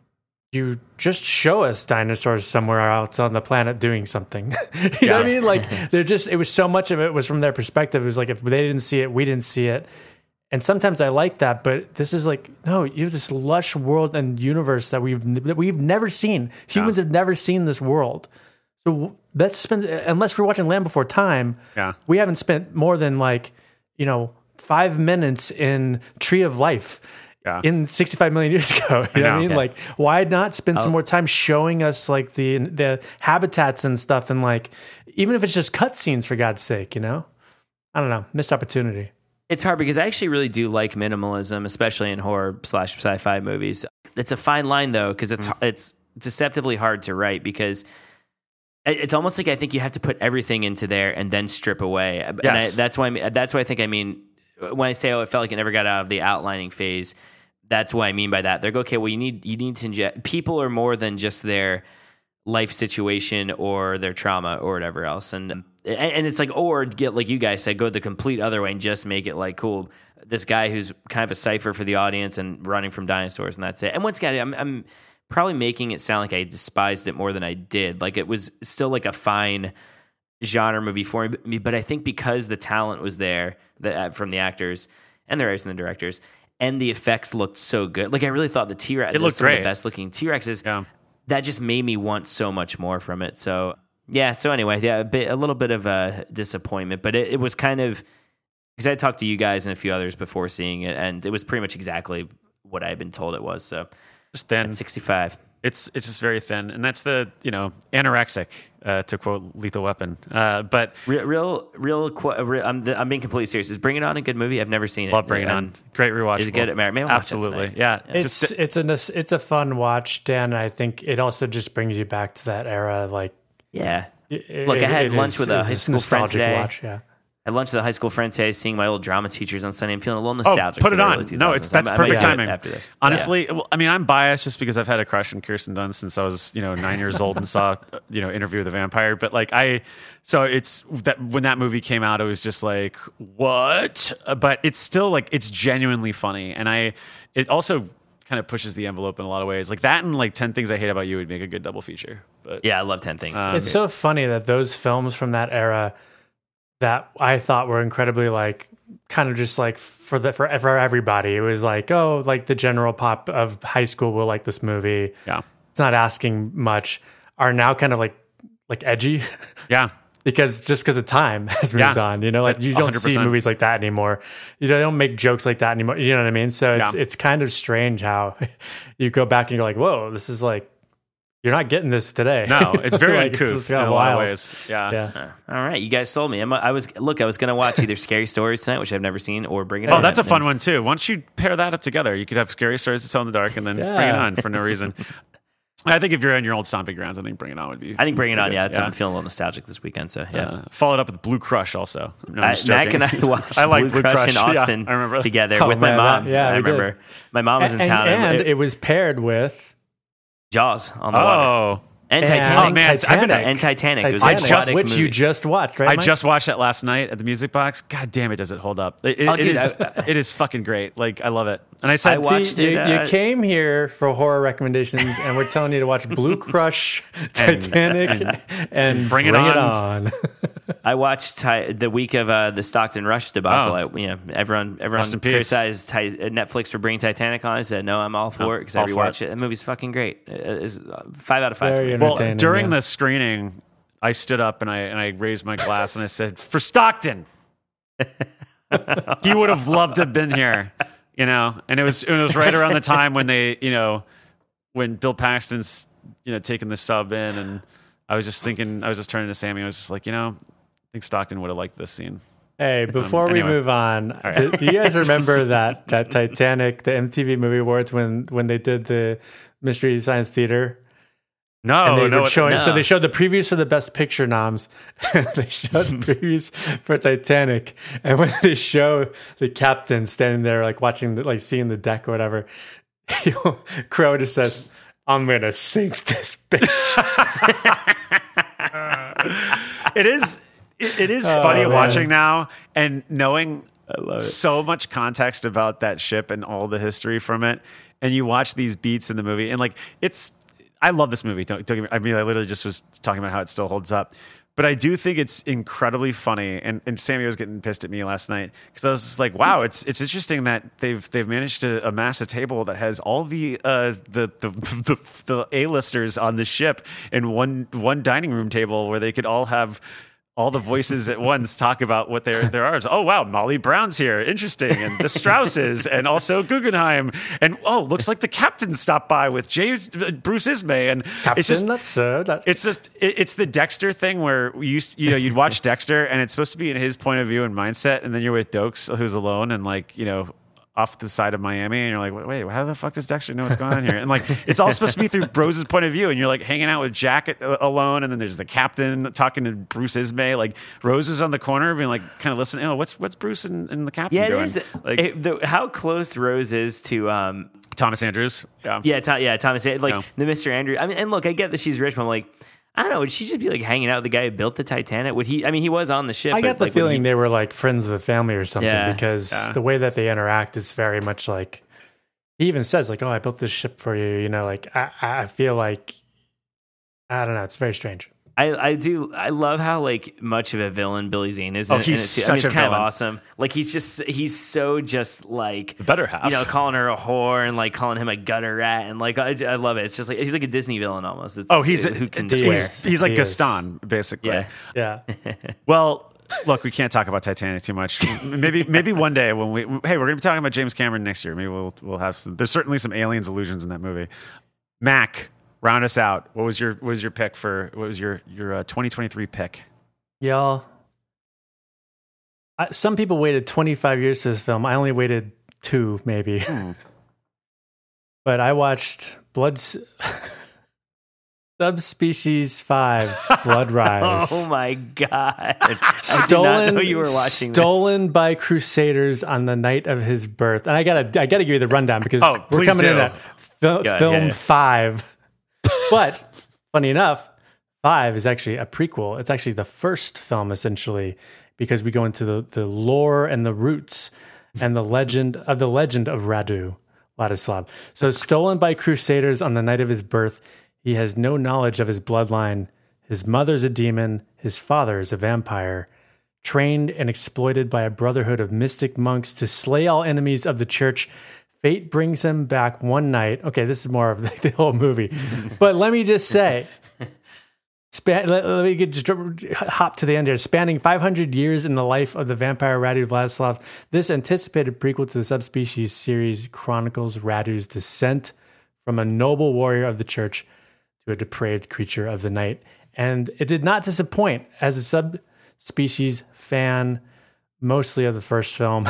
you just show us dinosaurs somewhere else on the planet doing something. you Yeah. know what I mean? Like they're just, it was so much of it was from their perspective. It was like, if they didn't see it, we didn't see it. And sometimes I like that, but this is like, no, you have this lush world and universe that we've, that we've never seen. Humans yeah. have never seen this world. So let's spend, unless we're watching Land Before Time, yeah. we haven't spent more than like, you know, five minutes in Tree of Life. Yeah. In sixty-five million years ago, you know, know what I mean? Yeah. Like, why not spend some more time showing us like the the habitats and stuff, and like, even if it's just cutscenes, for God's sake, you know? I don't know, missed opportunity. It's hard because I actually really do like minimalism, especially in horror slash sci-fi movies. It's a fine line though, because it's mm. it's deceptively hard to write because it's almost like I think you have to put everything into there and then strip away. Yes. And I, that's why I, that's why I think I mean. When I say, oh, it felt like it never got out of the outlining phase, that's what I mean by that. They're like, okay, well, you need you need to inject. People are more than just their life situation or their trauma or whatever else, and and it's like, or get like you guys said, go the complete other way and just make it like, cool, this guy who's kind of a cipher for the audience and running from dinosaurs, and that's it. And once again, I'm, I'm probably making it sound like I despised it more than I did. Like it was still like a fine genre movie for me, but I think because the talent was there the, from the actors and the writers and the directors, and the effects looked so good. Like I really thought the T-Rex, it looked great. Of the best looking T-Rexes. Yeah. That just made me want so much more from it. So yeah. So anyway, yeah, a bit, a little bit of a disappointment, but it, it was kind of because I talked to you guys and a few others before seeing it, and it was pretty much exactly what I had been told it was. So just thin. At sixty-five. It's it's just very thin, and that's the you know anorexic uh, to quote Lethal Weapon. Uh, but real, real, real, real I'm I'm being completely serious. Is Bring It On a good movie? I've never seen it. Love Bring It On. Great rewatch. Is it good? Maybe I'll Absolutely, yeah. It's just, it's a it's a fun watch, Dan. I think it also just brings you back to that era. Like, yeah. It, Look, I had it lunch is, with a high school friend today. Watch, yeah. I had lunch with a high school friend today, seeing my old drama teachers on Sunday. I'm feeling a little nostalgic. Oh, put it on. No, it's that's I, perfect I timing. After this, honestly, yeah. well, I mean, I'm biased just because I've had a crush on Kirsten Dunst since I was, you know, nine years old and saw, you know, Interview with the Vampire. But like, I, so it's that when that movie came out, it was just like, what? But it's still like it's genuinely funny, and I, it also kind of pushes the envelope in a lot of ways. Like that and like ten Things I Hate About You would make a good double feature. But yeah, I love ten Things. Um, it's so funny that those films from that era that I thought were incredibly like kind of just like for the for, for everybody. It was like, oh, like the general pop of high school will like this movie. Yeah. It's not asking much. Are now kind of like like edgy. Yeah. Because just because of time has moved yeah. on, you know, like you don't one hundred percent see movies like that anymore. You don't make jokes like that anymore. You know what I mean? So it's yeah. it's kind of strange how you go back and you're like, whoa, this is like, you're not getting this today. No, it's very like, uncouth it's in a wild. lot of ways. Yeah. yeah. Uh, all right, you guys sold me. I'm, I was look. I was going to watch either Scary Stories tonight, which I've never seen, or Bring It oh, On. Oh, that's a fun one too. Why don't you pair that up together? You could have Scary Stories to Tell in the Dark, and then yeah. Bring It On for no reason. I think if you're on your old stomping grounds, I think Bring It On would be. I think Bring It On. Yeah, it's, yeah. I'm feeling a little nostalgic this weekend. So yeah, uh, follow it up with Blue Crush also. No, I, Mac and I watched I like Blue, Blue Crush, Crush in Austin yeah, I remember. together oh, with man, my mom. That, yeah, I remember did. my mom was in and, town, and, and it, it was paired with Jaws on the oh. water. And, and Titanic. Oh, man, Titanic. Been, and Titanic. It was Titanic, a just, which movie. you just watched, right? I Mike? just watched that last night at the Music Box. God damn it, does it hold up? It, it, oh, it, dude, is, I, it is fucking great. Like, I love it. And I said, I watched See, it, you, uh, you came here for horror recommendations, and we're telling you to watch Blue Crush, Titanic, and, and Bring It bring On. It on. I watched ti- the week of uh, the Stockton Rush debacle. Oh. I, you know, everyone everyone Rest in peace. criticized ti- Netflix for bringing Titanic on. I said, no, I'm all for Oh, it because I all for rewatched it. it. The movie's fucking great. It's uh, five out of five. Very for me. well, entertaining, during yeah. the screening, I stood up and I and I raised my glass and I said, "For Stockton." He would have loved to have been here, you know. And it was it was right around the time when they, you know, when Bill Paxton's, you know, taking the sub in, and I was just thinking, I was just turning to Sammy, I was just like, you know, I think Stockton would have liked this scene. Hey, before Um, we anyway. move on, right. do, do you guys remember that that Titanic, the M T V Movie Awards, when when they did the Mystery Science Theater? No, and they no, were showing, no. so they showed the previews for the Best Picture noms. They showed the previews for Titanic, and when they show the captain standing there, like watching, the, like seeing the deck or whatever, Crow just says, "I'm gonna sink this bitch." it is it, it is Oh, funny man. watching now and knowing so much context about that ship and all the history from it, and you watch these beats in the movie, and like it's I love this movie. Don't, don't get me, I mean, I literally just was talking about how it still holds up. But I do think it's incredibly funny, and, and Sammy was getting pissed at me last night because I was just like, "Wow, it's it's interesting that they've they've managed to amass a table that has all the uh, the the the, the A-listers on the ship in one one dining room table where they could all have." All the voices at once talk about what there there are. Oh wow, Molly Brown's here, interesting, and the Strausses, and also Guggenheim, and oh, looks like the captain stopped by with James Bruce Ismay, and Captain, it's just that's so. That's... It's just it, it's the Dexter thing where you used, you know you'd watch Dexter, and it's supposed to be in his point of view and mindset, and then you're with Dokes, who's alone, and like you know. Off the side of Miami, and you're like, wait, how the fuck does Dexter know what's going on here? And like, it's all supposed to be through Rose's point of view, and you're like hanging out with Jack at, uh, alone, and then there's the captain talking to Bruce Ismay. Like, Rose is on the corner, being like, kind of listening. Oh, what's what's Bruce and, and the captain yeah, doing? It is, like, it, the, how close Rose is to um, Thomas Andrews. Yeah, yeah, Tom, yeah, Thomas. Like yeah. the Mister Andrews. I mean, and look, I get that she's rich, but I'm like. I don't know. Would she just be like hanging out with the guy who built the Titanic? Would he? I mean, he was on the ship. I but got the like, feeling he, they were like friends of the family or something Yeah. because Yeah. the way that they interact is very much like he even says like, "Oh, I built this ship for you." You know, like I, I feel like I don't know. It's very strange. I, I do. I love how like much of a villain Billy Zane is. Oh, in, he's in it too. such I mean, it's a kind villain. of awesome. Like he's just he's so just like the better half. You know, calling her a whore and like calling him a gutter rat and like I, I love it. It's just like he's like a Disney villain almost. It's, oh, he's it, who can he's, swear. he's, he's like He Gaston, basically. Yeah. Yeah. Well, look, we can't talk about Titanic too much. Maybe, maybe one day when we, hey, we're going to be talking about James Cameron next year. Maybe we'll, we'll have some. There's certainly some aliens illusions in that movie. Mac, round us out. What was your, what was your pick for? What was your, your uh, twenty twenty-three pick? Y'all, I, some people waited twenty-five years to this film. I only waited two, maybe. Hmm. But I watched Blood Subspecies five, Blood Rise. Oh my god! I Stolen, did not know you were watching stolen this. by Crusaders on the night of his birth. And I gotta, I gotta give you the rundown because Oh, we're please coming do. in at fil- Yeah, film yeah, yeah. five. But funny enough, five is actually a prequel. It's actually the first film essentially because we go into the, the lore and the roots and the legend of the legend of Radu, Ladislav. So stolen by Crusaders on the night of his birth. He has no knowledge of his bloodline. His mother's a demon. His father is a vampire. Trained and exploited by a brotherhood of mystic monks to slay all enemies of the church, fate brings him back one night. Okay, this is more of the, the whole movie. But let me just say, span, let, let me get, just hop to the end here. Spanning five hundred years in the life of the vampire Radu Vladislav, this anticipated prequel to the Subspecies series chronicles Radu's descent from a noble warrior of the church to a depraved creature of the night. And it did not disappoint. As a Subspecies fan, mostly of the first film,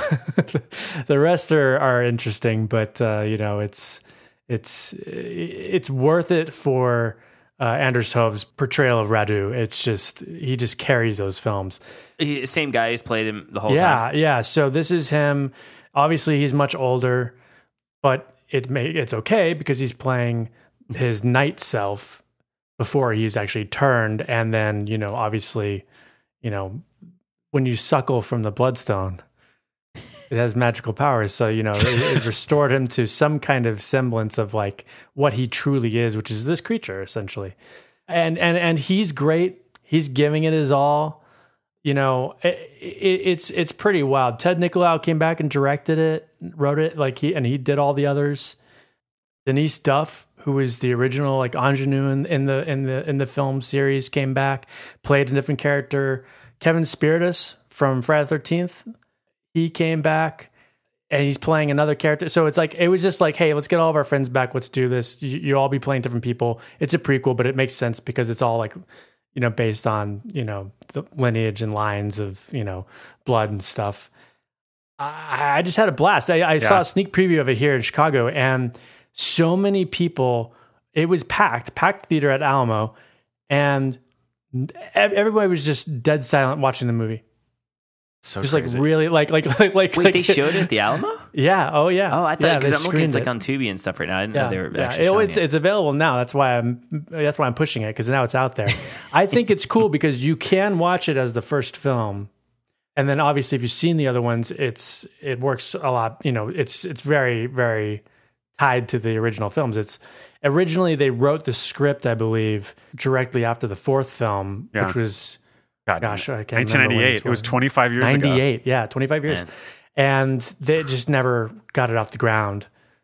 the rest are, are interesting, but uh, you know, it's it's it's worth it for uh, Anders Hov's portrayal of Radu. It's just he just carries those films. He, same guy who's played him the whole yeah, time. Yeah, yeah. So this is him. Obviously, he's much older, but it may it's okay because he's playing his knight self before he's actually turned, and then you know, obviously, you know, when you suckle from the bloodstone, it has magical powers. So you know, it, it restored him to some kind of semblance of like what he truly is, which is this creature essentially. And and and he's great. He's giving it his all. You know, it, it, it's it's pretty wild. Ted Nicolau came back and directed it, wrote it, like he and he did all the others. Denise Duff, who was the original like ingenue in, in the in the in the film series, came back, played a different character. Kevin Spiritus from Friday the thirteenth, he came back and he's playing another character. So it's like it was just like, hey, let's get all of our friends back. Let's do this. You, you all be playing different people. It's a prequel, but it makes sense because it's all like, you know, based on, you know, the lineage and lines of, you know, blood and stuff. I, I just had a blast. I, I Yeah. saw a sneak preview of it here in Chicago, and so many people. It was packed, packed theater at Alamo, and ev- everybody was just dead silent watching the movie. So Just crazy. like really, like like like like. Wait, like, they showed it at the Alamo? Yeah. Oh yeah. Oh, I thought yeah, because they I'm looking, it's screened like it. on Tubi and stuff right now. I didn't Yeah, know they were yeah. actually It- showing it's it. it's available now. That's why I'm that's why I'm pushing it because now it's out there. I think it's cool because you can watch it as the first film, and then obviously if you've seen the other ones, it's it works a lot. You know, it's it's very very tied to the original films. It's originally they wrote the script, I believe, directly after the fourth film, Yeah. which was God, gosh, I can't nineteen remember when ninety-eight. this It was twenty-five years ago. ninety-eight, yeah, twenty-five years. Man. And they just never got it off the ground.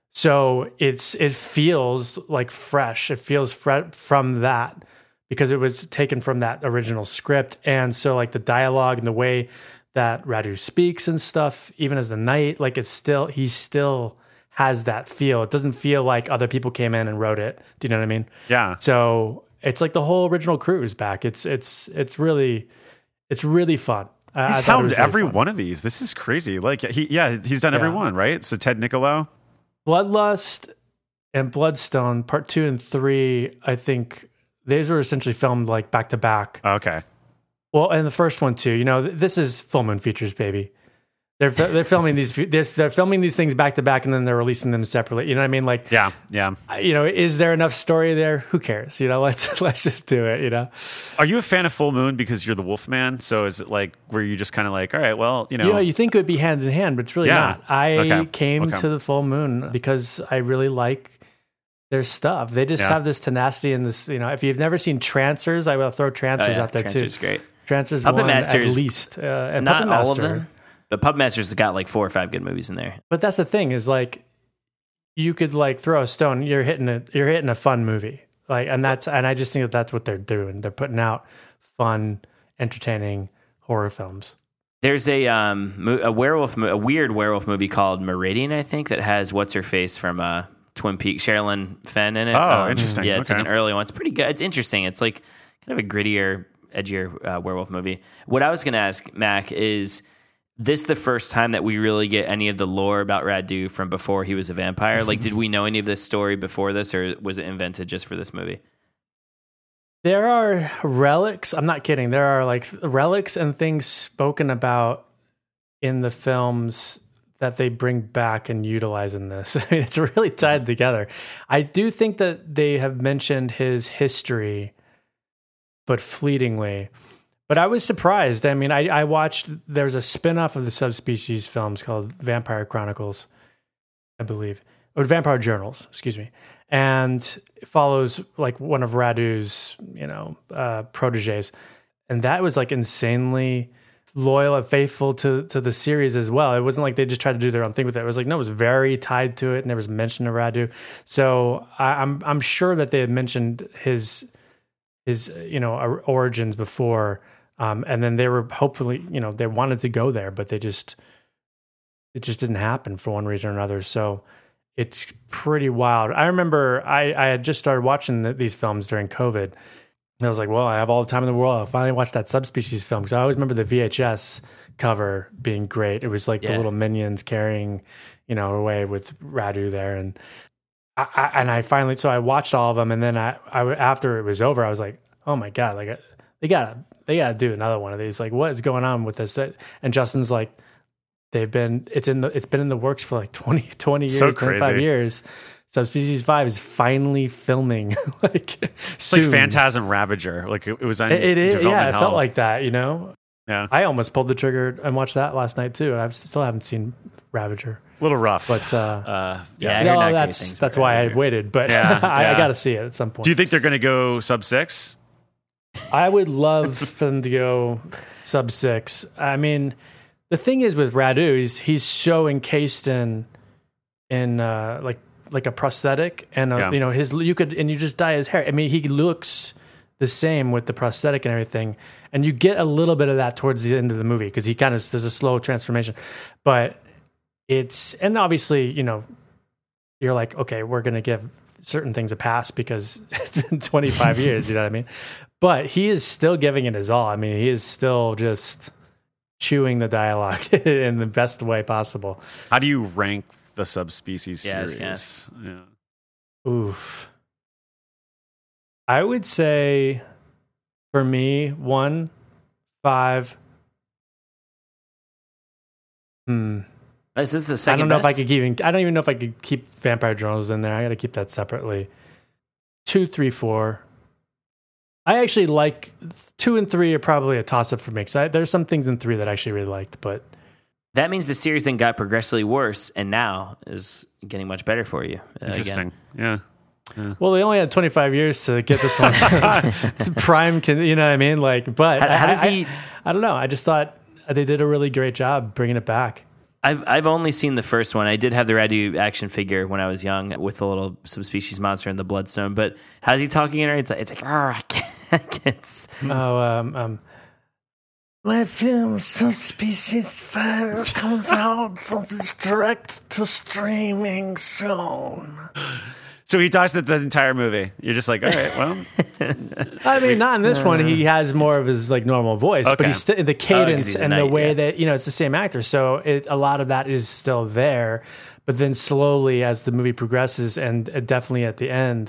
So it's it feels like fresh. It feels fre- from that because it was taken from that original script. And so like the dialogue and the way that Radu speaks and stuff, even as the knight, like it's still, he still has that feel. It doesn't feel like other people came in and wrote it. Do you know what I mean? Yeah. So it's like the whole original crew is back. It's, it's, it's really, it's really fun. I- He's I thought it helmed was really every fun. one of these. This is crazy. Like he, yeah, he's done every Yeah. one, right? So Ted Nicolau. Bloodlust and Bloodstone, part two and three, I think these were essentially filmed like back to back. Okay. Well, and the first one too. You know, th- this is Full Moon Features, baby. They're fi- they're filming these they're, they're filming these things back to back, and then they're releasing them separately. You know what I mean? Like, Yeah. Yeah. you know, is there enough story there? Who cares? You know, let's let's just do it. You know, Are you a fan of Full Moon because you're the Wolfman? So is it like where you just kind of like, all right, well, you know, you know, you think it would be hand in hand, but it's really Yeah. not. I Okay. came Okay. to the Full Moon because I really like their stuff. They just Yeah. have this tenacity and this. You know, if you've never seen Trancers, I will throw Trancers Oh, yeah. out there Trancers too. great. Trancers Puppet one at Masters, least, uh, and Not Puppet all of Master. them, but Puppet Master's got like four or five good movies in there. But that's the thing is like, you could like throw a stone. You're hitting it. You're hitting a fun movie. Like, and that's and I just think that that's what they're doing. They're putting out fun, entertaining horror films. There's a um mo- a werewolf mo- a weird werewolf movie called Meridian, I think, that has what's her face from uh Twin Peaks, Sherilyn Fenn in it. Oh, Um, interesting. Yeah, it's Okay. like an early one. It's pretty good. It's interesting. It's like kind of a grittier, edgier uh, werewolf movie. What I was going to ask Mac is, this the first time that we really get any of the lore about Radu from before he was a vampire? Like, did we know any of this story before this, or was it invented just for this movie? There are relics. I'm not kidding. There are like relics and things spoken about in the films that they bring back and utilize in this. I mean, it's really tied together. I do think that they have mentioned his history, but fleetingly. But I was surprised. I mean, I, I watched, there's a spin-off of the Subspecies films called Vampire Chronicles, I believe, or Vampire Journals, excuse me. And it follows like one of Radu's, you know, uh, proteges. And that was like insanely loyal and faithful to to the series as well. It wasn't like they just tried to do their own thing with it. It was like, no, it was very tied to it, and there was mention of Radu. So I, I'm I'm sure that they had mentioned his his you know or- origins before, um, and then they were hopefully you know they wanted to go there, but they just it just didn't happen for one reason or another. So it's pretty wild. I remember I I had just started watching the, these films during COVID. And I was like, well, I have all the time in the world. I'll finally watch that Subspecies film. Because I always remember the V H S cover being great. It was like Yeah. the little minions carrying, you know, away with Radu there. And I, I and I finally, so I watched all of them. And then I, I after it was over, I was like, oh my God, like they gotta, they gotta do another one of these. Like, what is going on with this? And Justin's like, they've been, it's in the, it's been in the works for like twenty, twenty years, So twenty-five crazy. years. Subspecies five is finally filming. like It's like soon. Phantasm Ravager. Like it, it was on It, it is, development yeah. It hell. felt like that, you know. Yeah. I almost pulled the trigger and watched that last night too. I still haven't seen Ravager, A little rough. but uh, uh, Yeah, I no, heard not great that's things that's about why I Ravager. waited. But Yeah, I, yeah. I got to see it at some point. do you think they're going to go sub six? I would love for them to go sub six. I mean, the thing is with Radu, he's he's so encased in in uh, like like a prosthetic, and uh, Yeah. you know his you could and you just dye his hair. I mean, he looks the same with the prosthetic and everything, and you get a little bit of that towards the end of the movie because he kind of there's a slow transformation, but it's and obviously you know you're like, okay, we're gonna give certain things a pass because it's been twenty-five years, you know what I mean? But he is still giving it his all. I mean, he is still just chewing the dialogue in the best way possible. How do you rank the Subspecies Yeah, I was series? gonna Yeah. Oof. I would say for me, one, five. Hmm. Is this the I second don't know best? if I could even. I don't even know if I could keep Vampire Journals in there. I got to keep that separately. Two, three, four. I actually like two and three are probably a toss up for me because there's some things in three that I actually really liked, but That means the series then got progressively worse, and now is getting much better for you. Uh, Interesting. Again. Yeah. yeah. Well, they only had twenty-five years to get this one. It's prime, can, you know what I mean? Like, but How, how I, does he? I, I don't know. I just thought they did a really great job bringing it back. I've I've only seen the first one. I did have the Radu action figure when I was young with the little subspecies monster and the bloodstone. But how's he talking in there? It's like it's like I can't. I can't. Oh, um, um, my film Subspecies five comes out direct to streaming soon. So he talks the entire movie. You're just like, all right, well. I mean, not in this one. He has more of his like normal voice, Okay. but he's st- the cadence Oh, he's a and the knight, way yeah. that, you know, it's the same actor. So it, a lot of that is still there. But then slowly as the movie progresses and uh, definitely at the end,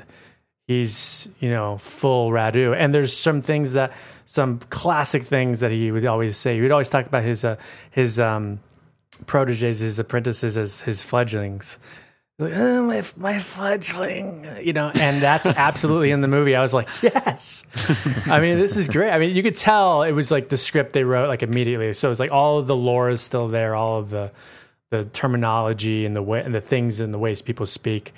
he's, you know, full Radu. And there's some things that, some classic things that he would always say. He would always talk about his, uh, his um, proteges, his apprentices as his fledglings. Like, oh, my, my fledgling, you know, and that's absolutely in the movie. I was like, yes. I mean, this is great. I mean, you could tell it was like the script they wrote like immediately. So it's like all of the lore is still there, all of the the terminology and the way and the things and the ways people speak.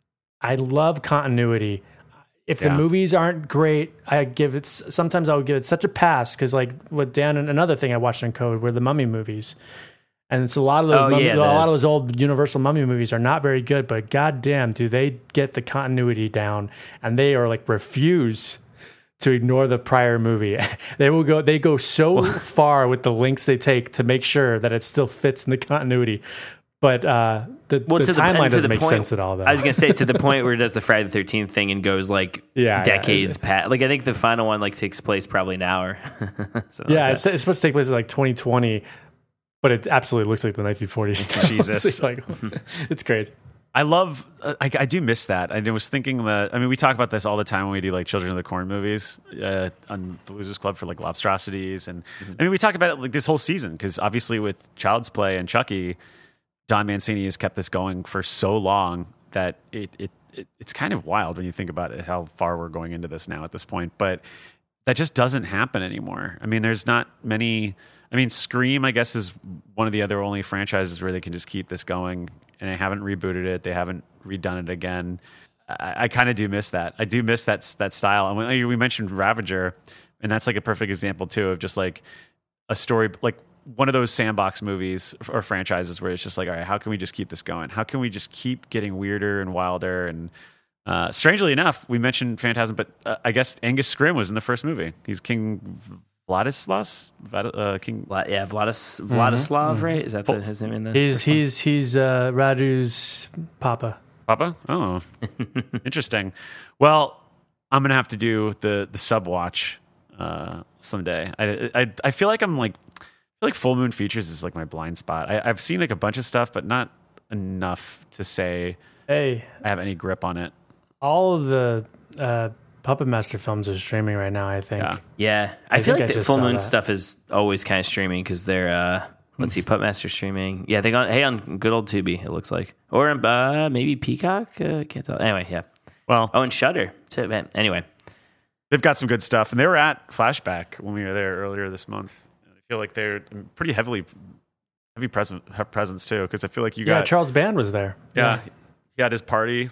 I love continuity. If the Yeah. movies aren't great, I give it. Sometimes I would give it such a pass because, like, what Dan and another thing I watched on Code were the Mummy movies. And it's a lot of those, Oh, mummy, yeah, a the- lot of those old Universal Mummy movies are not very good, but goddamn, do they get the continuity down? And they are like refuse to ignore the prior movie. They will go, they go so far with the links they take to make sure that it still fits in the continuity. But uh, the, Well, the to the- timeline and to doesn't the make point- sense at all. Though I was gonna say to the point where it does the Friday the thirteenth thing and goes like Yeah, decades yeah. past. Like I think the final one like takes place probably an hour. Something yeah, like it's, it's supposed to take place in like twenty twenty, but it absolutely looks like the nineteen forties. Still. Jesus. it's, like, it's crazy. I love, uh, I, I do miss that. I was thinking that, I mean, we talk about this all the time when we do like Children of the Corn movies uh, on the Losers Club for like Lobstrosities. And Mm-hmm. I mean, we talk about it like this whole season because obviously with Child's Play and Chucky, Don Mancini has kept this going for so long that it, it, it it's kind of wild when you think about it, how far we're going into this now at this point. But that just doesn't happen anymore. I mean, there's not many. I mean, Scream, I guess, is one of the other only franchises where they can just keep this going, and they haven't rebooted it. They haven't redone it again. I, I kind of do miss that. I do miss that that style. And when, we mentioned Ravager, and that's like a perfect example too of just like a story, like one of those sandbox movies or franchises where it's just like, all right, how can we just keep this going? How can we just keep getting weirder and wilder? And uh, strangely enough, we mentioned Phantasm, but uh, I guess Angus Scrimm was in the first movie. He's King Vladislas, Vlad, uh, King. Vla- yeah, Vladis- Vladislav, Mm-hmm. right? Is that the, his name in the? He's first one? he's he's uh, Radu's papa. Papa? Oh, interesting. Well, I'm gonna have to do the the sub watch uh, someday. I, I I feel like I'm like I feel like Full Moon Features is like my blind spot. I, I've seen like a bunch of stuff, but not enough to say Hey, I have any grip on it. all of the uh, Puppet Master films are streaming right now. I think. Yeah. Yeah, I, I feel think like I the just Full saw Moon that. stuff is always kind of streaming because they're. Uh, let's see, Puppetmaster streaming. Yeah, they got hey on good old Tubi. It looks like, or uh, maybe Peacock. Uh, can't tell. Anyway, yeah. Well, Oh, and Shudder. too, man. Anyway, they've got some good stuff, and they were at Flashback when we were there earlier this month. I feel like they're pretty heavily heavy present have presence too, because I feel like you Yeah, got Charles Band was there. yeah, he had his party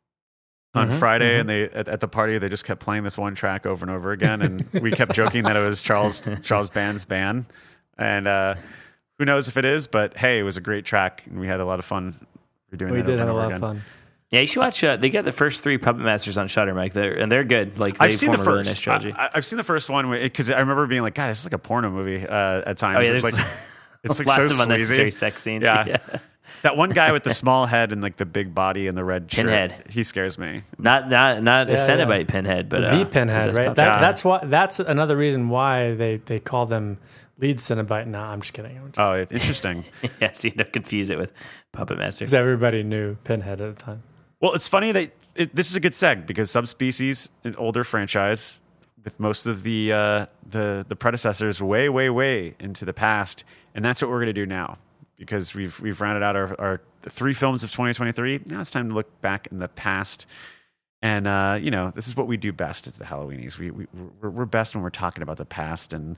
on Mhm, Friday, mhm. and they at, at the party they just kept playing this one track over and over again, and we kept joking that it was Charles Charles Band's band, and uh, who knows if it is, but hey, it was a great track, and we had a lot of fun redoing We that did over have and a over lot again. of fun. yeah, you should watch. Uh, they got the first three Puppet Masters on Shudder, Mike. They're and they're good. Like they I've seen the form a really nice first. trilogy. I, I've seen the first one because I remember being like, God, this is like a porno movie uh, at times. oh yeah, it's there's like it's like lots so of unnecessary sleazy. sex scenes. Yeah. yeah. That one guy with the small head and like the big body and the red shirt, Pinhead. he scares me. Not not not Yeah, a Cenobite yeah. Pinhead, but the uh, Pinhead, possessed right? puppet. That, Yeah. That's why. That's another reason why they, they call them lead Cenobite. No, I'm just kidding. Oh, it- interesting. yeah, so you don't confuse it with Puppet Master. Because everybody knew Pinhead at the time. Well, it's funny that it, this is a good seg because Subspecies, an older franchise with most of the uh, the the predecessors way, way, way into the past, and that's what we're going to do now because we've we've rounded out our, our three films of twenty twenty-three. Now it's time to look back in the past, and uh, you know this is what we do best at the Halloweenies. We we we're, we're best when we're talking about the past and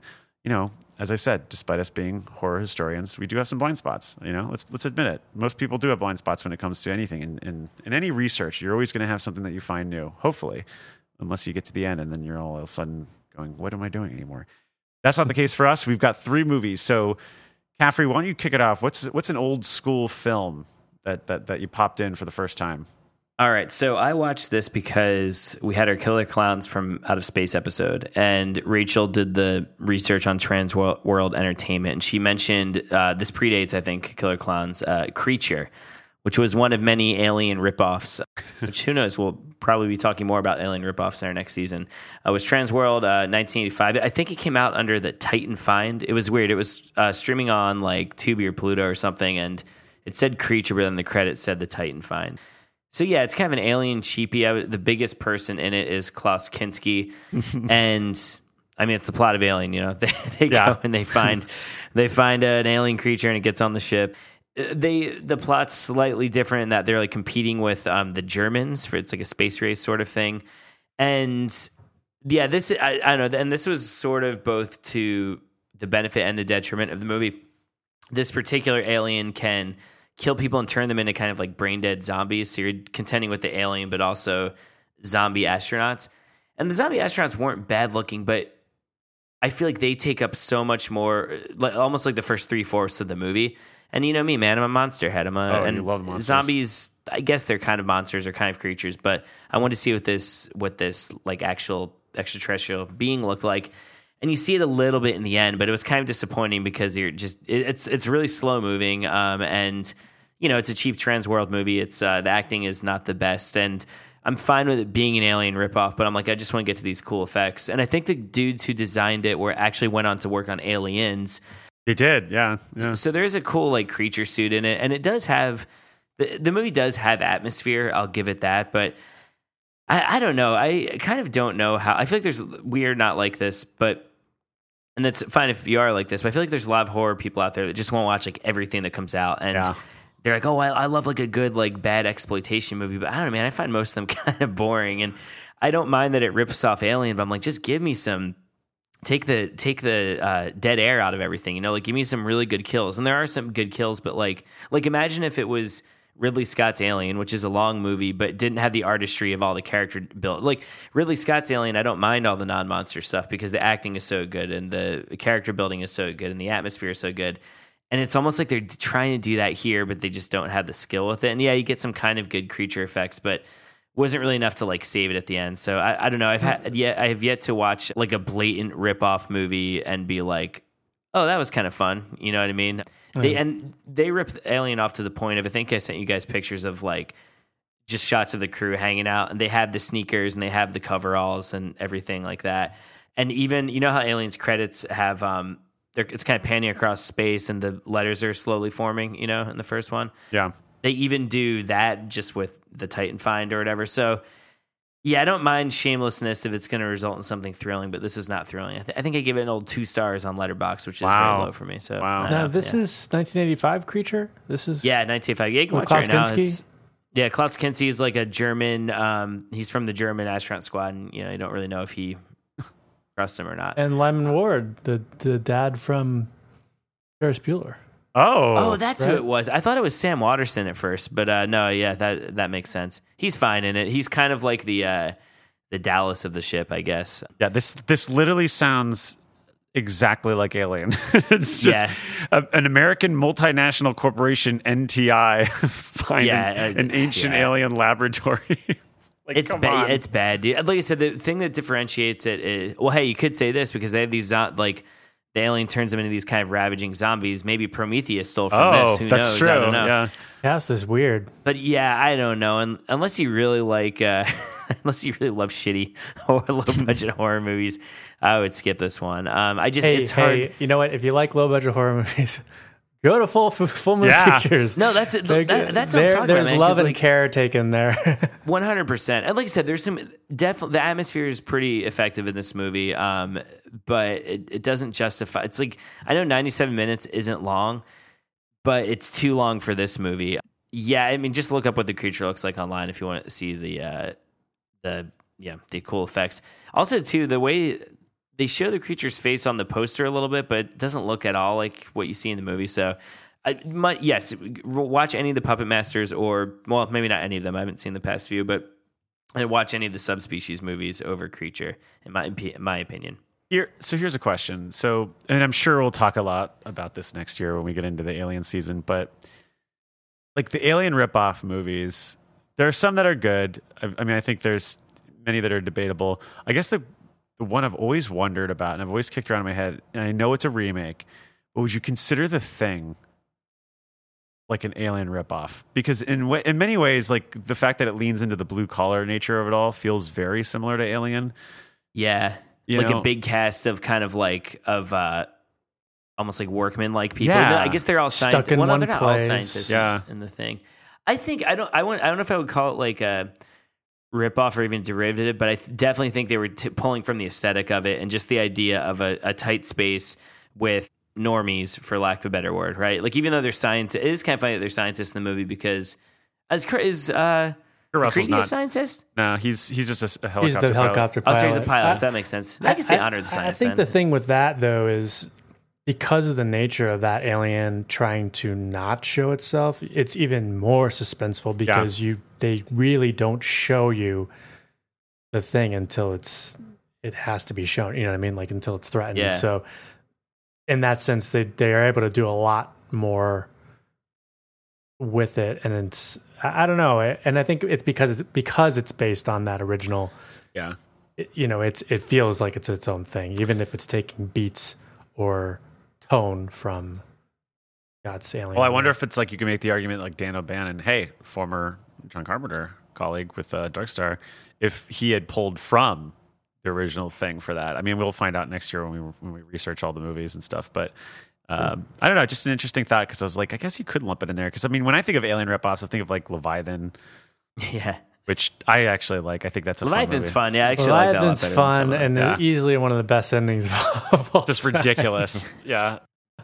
you know, as I said, despite us being horror historians, we do have some blind spots. You know, let's let's admit it. Most people do have blind spots when it comes to anything. In in, in any research, you're always going to have something that you find new. Hopefully, unless you get to the end and then you're all of a sudden going, "What am I doing anymore?" That's not the case for us. We've got three movies. So, Caffrey, why don't you kick it off? What's what's an old school film that that that you popped in for the first time? All right, so I watched this because we had our Killer Clowns from Out of Space episode, and Rachel did the research on Trans World Entertainment, and she mentioned uh, this predates, I think, Killer Clowns, uh, Creature, which was one of many Alien ripoffs. Which who knows? We'll probably be talking more about Alien ripoffs in our next season. Uh, it was Trans World, uh, nineteen eighty-five. I think it came out under the Titan Find. It was weird. It was uh, streaming on like Tubi or Pluto or something, and it said Creature, but then the credits said the Titan Find. So yeah, it's kind of an Alien cheapie. I, the biggest person in it is Klaus Kinski, and I mean it's the plot of Alien. You know, they, they yeah. go and they find they find an alien creature and it gets on the ship. They the plot's slightly different in that they're like competing with um, the Germans for it's like a space race sort of thing, and yeah, this I, I don't know, and this was sort of both to the benefit and the detriment of the movie. This particular alien can kill people and turn them into kind of like brain dead zombies. So you're contending with the alien, but also zombie astronauts. And the zombie astronauts weren't bad looking, but I feel like they take up so much more, like almost like the first three fourths of the movie. And you know me, man, I'm a monster head. I'm a oh, and you love monsters. Zombies. I guess they're kind of monsters or kind of creatures, but I want to see what this what this like actual extraterrestrial being looked like. And you see it a little bit in the end, but it was kind of disappointing because you're just it, it's it's really slow moving, um, and you know it's a cheap Trans World movie. It's uh, the acting is not the best, and I'm fine with it being an Alien ripoff, but I'm like I just want to get to these cool effects. And I think the dudes who designed it were actually went on to work on Aliens. They did, yeah. yeah. So there is a cool like creature suit in it, and it does have the the movie does have atmosphere. I'll give it that, but. I, I don't know. I kind of don't know how. I feel like there's we are not like this, but and that's fine if you are like this. But I feel like there's a lot of horror people out there that just won't watch like everything that comes out, and yeah. they're like, "Oh, I, I love like a good like bad exploitation movie." But I don't know, man. I find most of them kind of boring, and I don't mind that it rips off Alien, but I'm like, just give me some. Take the take the uh, dead air out of everything, you know. Like, give me some really good kills, and there are some good kills. But like, like imagine if it was Ridley Scott's Alien, which is a long movie, but didn't have the artistry of all the character built. Like Ridley Scott's Alien, I don't mind all the non-monster stuff because the acting is so good and the character building is so good and the atmosphere is so good. And it's almost like they're trying to do that here, but they just don't have the skill with it. And yeah, you get some kind of good creature effects, but wasn't really enough to like save it at the end. So I, I don't know. I've had yet I have yet to watch like a blatant rip-off movie and be like, oh, that was kind of fun. You know what I mean? They and they ripped Alien off to the point of I think I sent you guys pictures of like just shots of the crew hanging out, and they have the sneakers and they have the coveralls and everything like that. And even you know how Aliens credits have um, they're, it's kind of panning across space and the letters are slowly forming. You know, in the first one, yeah, they even do that just with the Titan Find or whatever. So. Yeah, I don't mind shamelessness if it's going to result in something thrilling, but this is not thrilling. I, th- I think I give it an old two stars on Letterboxd, which is wow. very low for me. So, wow. Now, this yeah. is nineteen eighty-five Creature? This is Yeah, nineteen eighty-five. Yeah, you can watch Klaus it right Kinski? now. It's, yeah, Klaus Kinski is like a German, um, he's from the German astronaut squad, and you know, you don't really know if he trusts him or not. And Lyman Ward, the, the dad from Ferris Bueller. Oh, oh, that's right? who it was. I thought it was Sam Waterston at first, but uh, no, yeah, that that makes sense. He's fine in it. He's kind of like the... Uh, the Dallas of the ship, I guess. Yeah, this this literally sounds exactly like Alien. It's just yeah. a, an American multinational corporation, N T I, finding yeah, uh, an ancient yeah. alien laboratory. Like, it's come bad. on. It's bad, dude. Like I said, the thing that differentiates it is, well, hey, you could say this because they have these zo- like the alien turns them into these kind of ravaging zombies. Maybe Prometheus stole from oh, this. Who that's knows? true. I don't know. Yeah, Cast is weird. But yeah, I don't know. And unless you really like, uh, unless you really love shitty or low budget horror movies, I would skip this one. Um, I just Hey, it's hard. hey, you know what? If you like low budget horror movies, go to full full moon Yeah. features. No, that's it. That, that's what I'm There- talking There's about, man, love 'cause, and like, care taken there. One hundred percent, and like I said, there's some definitely the atmosphere is pretty effective in this movie, um, but it, it doesn't justify. It's like I know ninety-seven minutes isn't long, but it's too long for this movie. Yeah, I mean, just look up what the creature looks like online if you want to see the uh, the yeah the cool effects. Also, too, the way they show the creature's face on the poster a little bit, but it doesn't look at all like what you see in the movie. So, I, my, yes, watch any of the Puppet Masters, or well, maybe not any of them. I haven't seen the past few, but and watch any of the subspecies movies over Creature, in my in my opinion. Here, so here's a question. So, and I'm sure we'll talk a lot about this next year when we get into the Alien season, but like the Alien ripoff movies, there are some that are good. I, I mean, I think there's many that are debatable. I guess the the one I've always wondered about, and I've always kicked around in my head, and I know it's a remake, but would you consider The Thing like an Alien ripoff? Because in w- in many ways, like the fact that it leans into the blue collar nature of it all feels very similar to Alien. Yeah. You like know? a big cast of kind of like of uh, almost like workman like people. Yeah. I guess they're all Stuck scientists. in Well, no, one they're not all place. scientists. Yeah. in the Thing. I think I don't. I want. I don't know if I would call it like a ripoff or even derivative, but I th- definitely think they were t- pulling from the aesthetic of it and just the idea of a, a tight space with normies, for lack of a better word, right? Like even though they're scientists, it is kind of funny that they're scientists in the movie because as Cr- is uh, Russell's Creedy a not. scientist? No, he's he's just a, s- a He's helicopter the pilot. helicopter Oh, pilot. so he's a pilot. I- so that makes sense. I, guess they honor the science. I think then. the thing with that though is because of the nature of that alien trying to not show itself, it's even more suspenseful because you they really don't show you the thing until it's it has to be shown. You know what I mean? Like until it's threatened. Yeah. So in that sense, they they are able to do a lot more with it, and it's I, I don't know, and I think it's because it's because it's based on that original. Yeah. It, you know, it's it feels like it's its own thing, even if it's taking beats or tone from God's Alien. Well, I wonder if it's like you can make the argument like Dan O'Bannon, hey, former John Carpenter colleague with uh, Dark Star, if he had pulled from the original Thing for that. I mean, we'll find out next year when we when we research all the movies and stuff. But um, I don't know, just an interesting thought because I was like, I guess you could lump it in there because I mean, when I think of Alien ripoffs, I think of like Leviathan, yeah. which I actually like. I think that's a Leviathan's fun, fun. Yeah, I actually like that a lot Leviathan's better than fun some of them. and Yeah. easily one of the best endings of all movie. Just time. ridiculous. Yeah.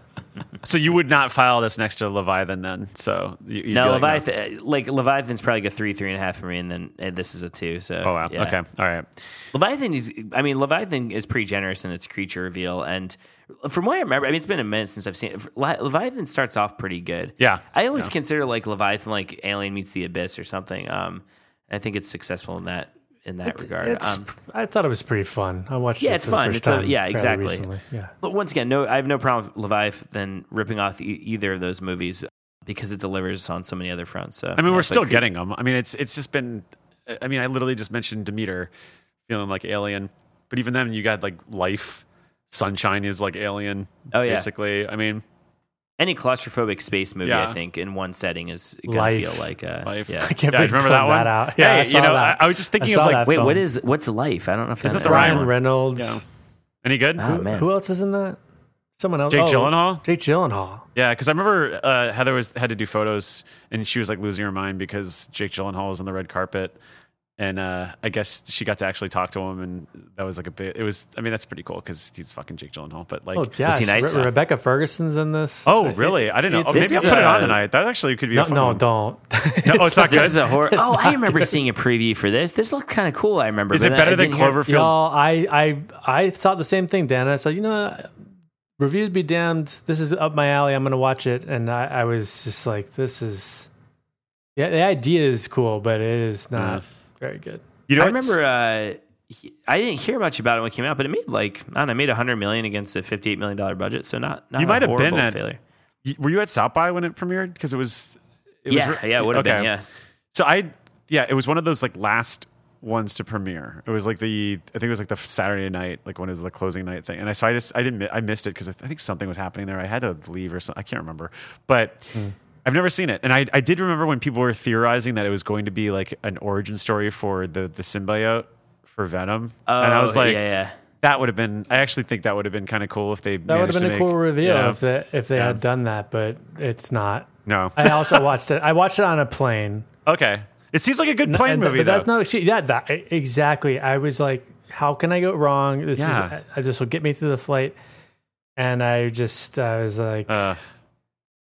So you would not file this next to Leviathan then? So you, you'd No, be like, Leviathan, like Leviathan's probably like a three, three and a half for me, and then uh, this is a two. So, Oh wow. yeah. Okay. All right. Leviathan is, I mean, Leviathan is pretty generous in its creature reveal, and from what I remember, I mean, it's been a minute since I've seen it. Le- Leviathan starts off pretty good. Yeah. I always Yeah. consider like Leviathan like Alien meets the Abyss or something. Um, I think it's successful in that in that regard. It's, Um, I thought it was pretty fun. I watched Yeah, it it's for the fun. first It's a- time yeah, fairly exactly. recently. Yeah. But once again, no, I have no problem with Leviathan ripping off e- either of those movies because it delivers on so many other fronts. So I mean, yeah, we're but still Cre- getting them. I mean, it's it's just been. I mean, I literally just mentioned Demeter feeling like Alien, but even then, you got like Life, Sunshine is like Alien. Oh, yeah. basically. I mean, any claustrophobic space movie, Yeah. I think, in one setting is gonna Life. feel like uh, Life. Yeah. I can't Yeah, believe remember you that pulled one? that out. Yeah, Hey, I saw you know, that. I, I was just thinking I of saw like, that Wait, film. what is what's life? I don't know if Is that's that the Ryan Ryan- Reynolds? yeah. Any good? Oh, Who, man. who else is in that? Someone else. Jake oh, Gyllenhaal? Jake Gyllenhaal. Yeah, because I remember uh, Heather was had to do photos, and she was like losing her mind because Jake Gyllenhaal was on the red carpet, and uh, I guess she got to actually talk to him, and that was like a bit. It was, I mean, that's pretty cool because he's fucking Jake Gyllenhaal. But like, Oh, yeah. he nice? Re- Rebecca Ferguson's in this. oh really? I didn't know. It's- Oh, maybe this I'll is, put it on uh, tonight. That actually could be No, a fun no, one. don't. No, oh, it's not This good. is a horror. It's Oh, I not remember good. seeing a preview for this. This looked kind of cool. I remember. Is but it better I than didn't hear- Cloverfield? Y'all, I, I, I thought the same thing, Dan. I said, you know, reviews be damned. This is up my alley. I'm going to watch it. And I, I was just like, this is, yeah, the idea is cool, but it is not Yeah. very good. You know, I what's- remember. Uh, he- I didn't hear much about it when it came out, but it made like I don't know, it made a hundred million against a fifty-eight million dollar budget. So not, not You a might have been horrible at- failure. Y- Were you at South by when it premiered? Because it was. It Yeah, was re- yeah, it would have okay. been. Yeah, So I, yeah, it was one of those like last ones to premiere. It was like the, I think it was like the Saturday night, like when it was the closing night thing. And I, so I just, I didn't, mi- I missed it because I think something was happening there. I had to leave or something. I can't remember, but I've never seen it. And I, I did remember when people were theorizing that it was going to be like an origin story for the, the symbiote for Venom. oh, and I was like, yeah, yeah. that would have been, I actually think that would have been kind of cool if they, That would have been a make, cool reveal yeah. if they, if they Yeah. had done that, but it's not. No. I also watched it. I watched it on a plane. Okay. It seems like a good plane And- movie, but that's though. no excuse. Yeah, that exactly. I was like, how can I go wrong? This Yeah. is, I, this will get me through the flight. And I just, I was like, Uh,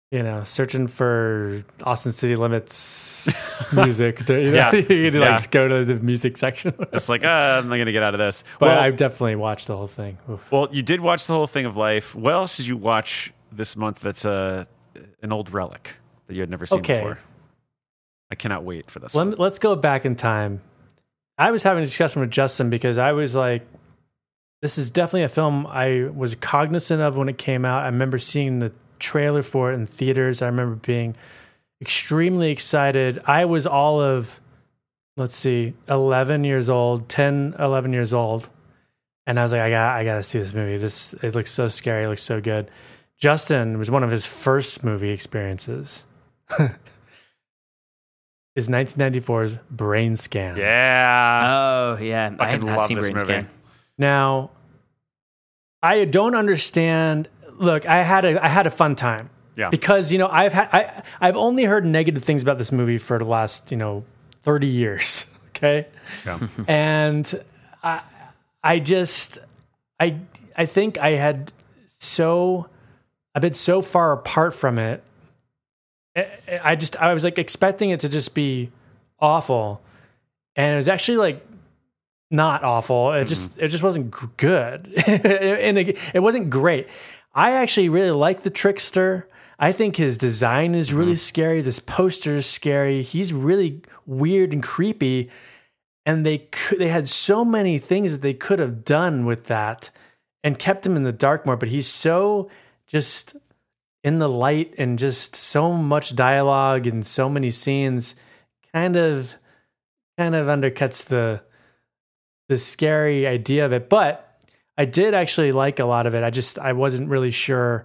you know, searching for Austin City Limits music. To, you know, Yeah. you could Yeah. like go to the music section. Just like, uh, I'm not going to get out of this. But well, I've definitely watched the whole thing. Oof. well, you did watch the whole thing of life. What else did you watch this month that's uh, an old relic that you had never seen Okay. before? I cannot wait for this Let one. me, let's go back in time. I was having a discussion with Justin because I was like, this is definitely a film I was cognizant of when it came out. I remember seeing the trailer for it in theaters. I remember being extremely excited. I was all of, let's see, eleven years old, ten, eleven years old. And I was like, I got, I got to see this movie. This, it looks so scary. It looks so good. Justin was one of his first movie experiences. Is nineteen ninety-four's Brain Scan. Yeah. Oh yeah, I have Fucking not love seen this Brain movie. Scan. Now, I don't understand. Look, I had a I had a fun time. Yeah. Because, you know, I've had I I've only heard negative things about this movie for the last, you know, thirty years. Okay? Yeah. And I I just I I think I had so I've been so far apart from it. I, I just I was like expecting it to just be awful. And it was actually like not awful. It just mm-hmm. it just wasn't g- good, and it, it wasn't great. I actually really like the Trickster. I think his design is really mm-hmm. scary. This poster is scary. He's really weird and creepy, and they could, they had so many things that they could have done with that, and kept him in the dark more. But he's so just in the light, and just so much dialogue and so many scenes, kind of kind of undercuts the. the scary idea of it. But I did actually like a lot of it. I just, I wasn't really sure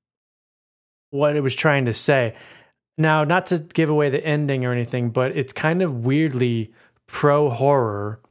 what it was trying to say. Now, not to give away the ending or anything, but it's kind of weirdly pro-horror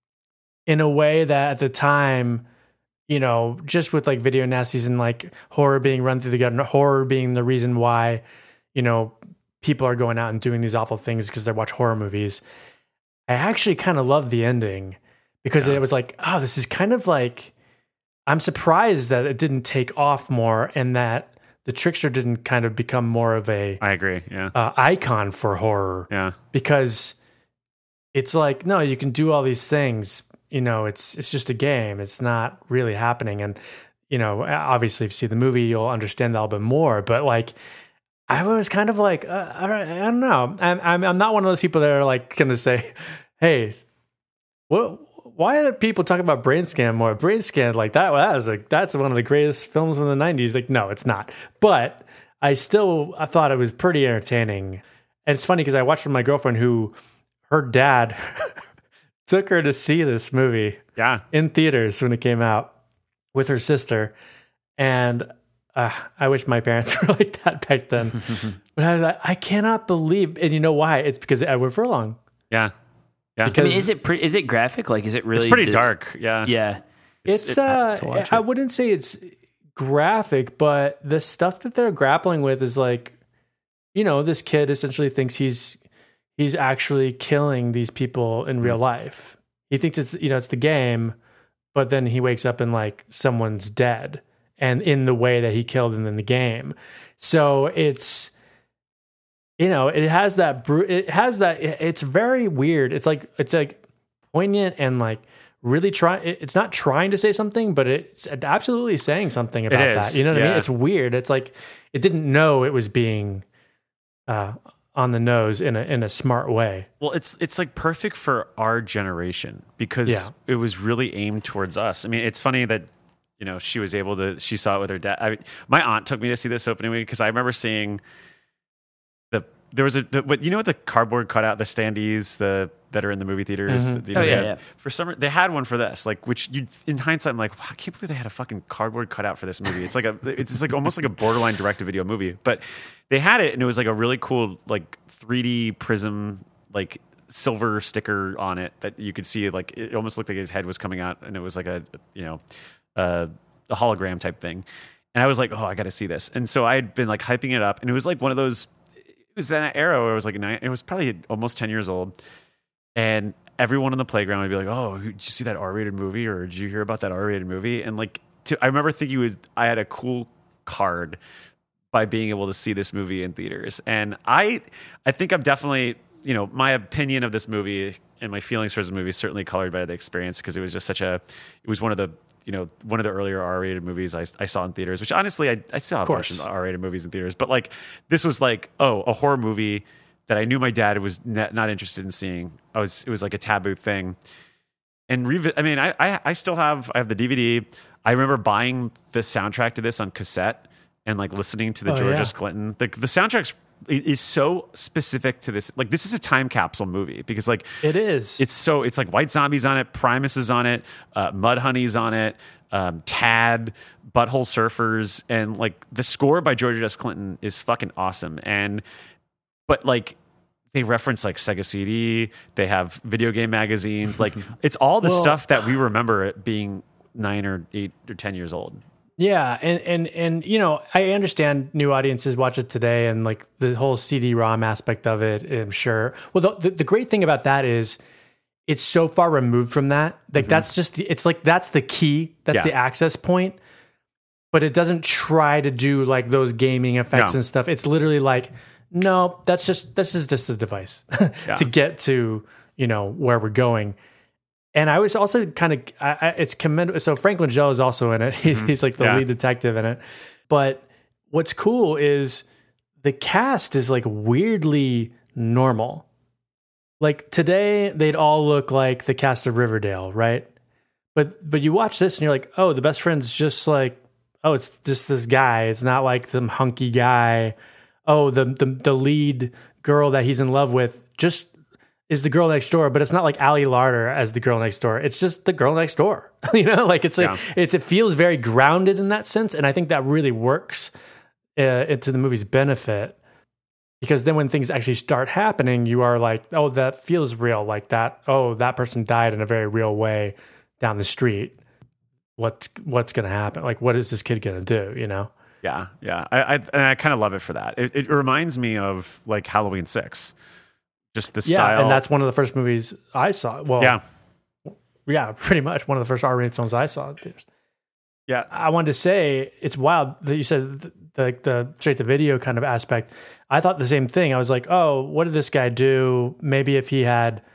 in a way that at the time, you know, just with like video nasties and like horror being run through the gut and horror being the reason why, you know, people are going out and doing these awful things because they watch horror movies. I actually kind of love the ending. Because yeah. it was like, oh, this is kind of like, I'm surprised that it didn't take off more and that the Trickster didn't kind of become more of a I agree, yeah. Uh, icon for horror. Yeah. Because it's like, no, you can do all these things. You know, it's it's just a game. It's not really happening. And, you know, obviously if you see the movie, you'll understand that a little bit more. But like, I was kind of like, uh, I don't know. I'm, I'm, I'm not one of those people that are like going to say, hey, what? Why are people talking about Brain Scan more? Brain Scan, like that, that was like that's one of the greatest films from the nineties. Like, no, it's not. But I still, I thought it was pretty entertaining. And it's funny because I watched with my girlfriend who, her dad took her to see this movie, yeah, in theaters when it came out with her sister. And uh, I wish my parents were like that back then. But I was like, I cannot believe, and you know why? It's because of Edward Furlong. Yeah. Yeah. I mean, is it pre- is it graphic? Like, is it really? It's pretty di- dark. Yeah. Yeah. It's, it's uh, I wouldn't say it's graphic, but the stuff that they're grappling with is like, you know, this kid essentially thinks he's he's actually killing these people in real life. He thinks it's, you know, it's the game, but then he wakes up and like someone's dead, and in the way that he killed them in the game. So it's. You know, it has that. It has that. It's very weird. It's like it's like poignant and like really try. It's not trying to say something, but it's absolutely saying something about that. You know what yeah. I mean? It's weird. It's like it didn't know it was being uh, on the nose in a in a smart way. Well, it's it's like perfect for our generation because yeah. it was really aimed towards us. I mean, it's funny that you know she was able to. She saw it with her dad. I mean, my aunt took me to see this opening week because I remember seeing. The, there was a the, what you know what the cardboard cutout the standees the that are in the movie theaters mm-hmm. you know, oh, yeah, had, yeah. for some they had one for this like which you in hindsight I'm like wow, I can't believe they had a fucking cardboard cutout for this movie. It's like a it's like almost like a borderline direct to video movie, but they had it and it was like a really cool like three D prism like silver sticker on it that you could see like it almost looked like his head was coming out and it was like a you know uh, a hologram type thing, and I was like oh I got to see this, and so I had been like hyping it up and it was like one of those. It was that era where it was like nine, it was probably almost ten years old, and everyone on the playground would be like, "Oh, did you see that R-rated movie, or did you hear about that R-rated movie?" And like, to, I remember thinking it was I had a cool card by being able to see this movie in theaters. And I I think I'm definitely, you know, my opinion of this movie and my feelings for this movie is certainly colored by the experience, because it was just such a, it was one of the, you know, one of the earlier R-rated movies I, I saw in theaters, which honestly, I, I still have a bunch of R-rated movies in theaters, but like this was like, oh, a horror movie that I knew my dad was not, not interested in seeing. I was, it was like a taboo thing. And revi- I mean, I, I, I still have, I have the D V D. I remember buying the soundtrack to this on cassette and like listening to the oh, Georgia yeah. Clinton. The, the soundtrack's is so specific to this. Like, this is a time capsule movie because like it is. It's so, it's like White Zombie's on it, Primus is on it, uh, Mudhoney's on it, um, Tad, Butthole Surfers, and like the score by Georgia S. Clinton is fucking awesome. And but like they reference like Sega C D, they have video game magazines, like it's all the well, stuff that we remember it being nine or eight or ten years old. Yeah, and, and and you know, I understand new audiences watch it today, and like the whole C D ROM aspect of it, I'm sure. Well, the, the, the great thing about that is it's so far removed from that. Like mm-hmm. that's just, the, it's like that's the key, that's yeah. the access point, but it doesn't try to do like those gaming effects no. and stuff. It's literally like, no, that's just, this is just a device yeah. to get to, you know, where we're going. And I was also kind of, I, I, it's commendable. So Frank Langella is also in it. He, mm-hmm. He's like the yeah. lead detective in it. But what's cool is the cast is like weirdly normal. Like today, they'd all look like the cast of Riverdale, right? But but you watch this and you're like, oh, the best friend's just like, oh, it's just this guy. It's not like some hunky guy. Oh, the the, the lead girl that he's in love with just is the girl next door, but it's not like Ali Larter as the girl next door. It's just the girl next door. You know, like it's like yeah. it, it feels very grounded in that sense, and I think that really works uh, to the movie's benefit, because then when things actually start happening, you are like, oh, that feels real, like that. Oh, that person died in a very real way down the street. What's what's going to happen? Like, what is this kid going to do? You know? Yeah, yeah. I I, and I kind of love it for that. It, it reminds me of like Halloween six. Just the style. Yeah, and that's one of the first movies I saw. Well, yeah, yeah, pretty much one of the first R-rated films I saw in theaters. Yeah, I wanted to say it's wild that you said the, the, the straight to video kind of aspect. I thought the same thing. I was like, oh, what did this guy do? Maybe if he had,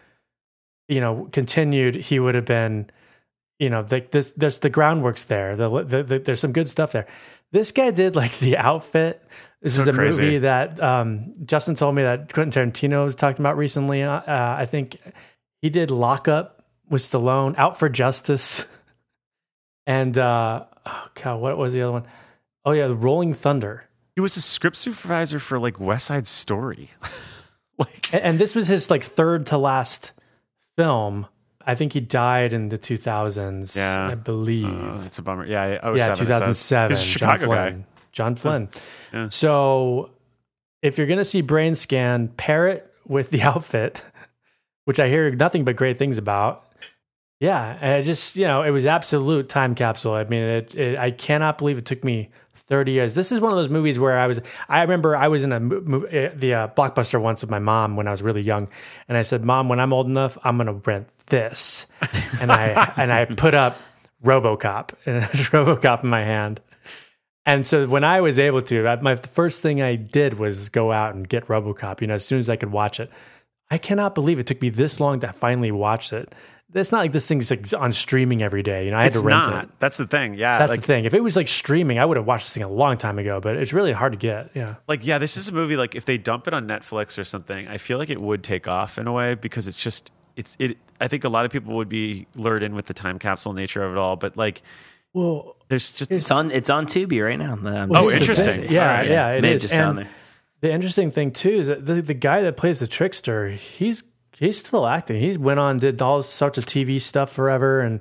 you know, continued, he would have been, you know, like this. There's the groundwork's there. The, the, the, there's some good stuff there. This guy did like the outfit. This so is a crazy. movie that um, Justin told me that Quentin Tarantino was talking about recently. Uh, I think he did Lock Up with Stallone, Out for Justice, and uh, oh god, what was the other one? Oh yeah, Rolling Thunder. He was a script supervisor for like West Side Story. like, and, and this was his like third to last film. I think he died in the two thousands. Yeah, I believe. Uh, it's a bummer. Yeah, oh yeah, two thousand seven. He's a Chicago John Flynn. guy. John Flynn. Yeah. So if you're going to see Brain Scan, pair it with the outfit, which I hear nothing but great things about. Yeah, and it just, you know, it was absolute time capsule. I mean, it, it, I cannot believe it took me thirty years. This is one of those movies where I was, I remember I was in a movie, the uh, Blockbuster once with my mom when I was really young. And I said, Mom, when I'm old enough, I'm going to rent this. And I, and I put up RoboCop, and it was RoboCop in my hand. And so when I was able to, my the first thing I did was go out and get RoboCop, you know, as soon as I could watch it. I cannot believe it took me this long to finally watch it. It's not like this thing's like on streaming every day. You know, I had it's to rent not. it. That's the thing. Yeah. That's like, the thing. If it was like streaming, I would have watched this thing a long time ago, but it's really hard to get. Yeah. Like, yeah, this is a movie, like if they dump it on Netflix or something, I feel like it would take off in a way, because it's just, it's, it, I think a lot of people would be lured in with the time capsule nature of it all, but like, well, there's just, it's on, it's on Tubi right now. Um, oh, interesting. Yeah. Right. Yeah. It May is. Just and down there. The interesting thing too, is that the, the guy that plays the trickster, he's, He's still acting. He's went on, did all sorts of T V stuff forever, and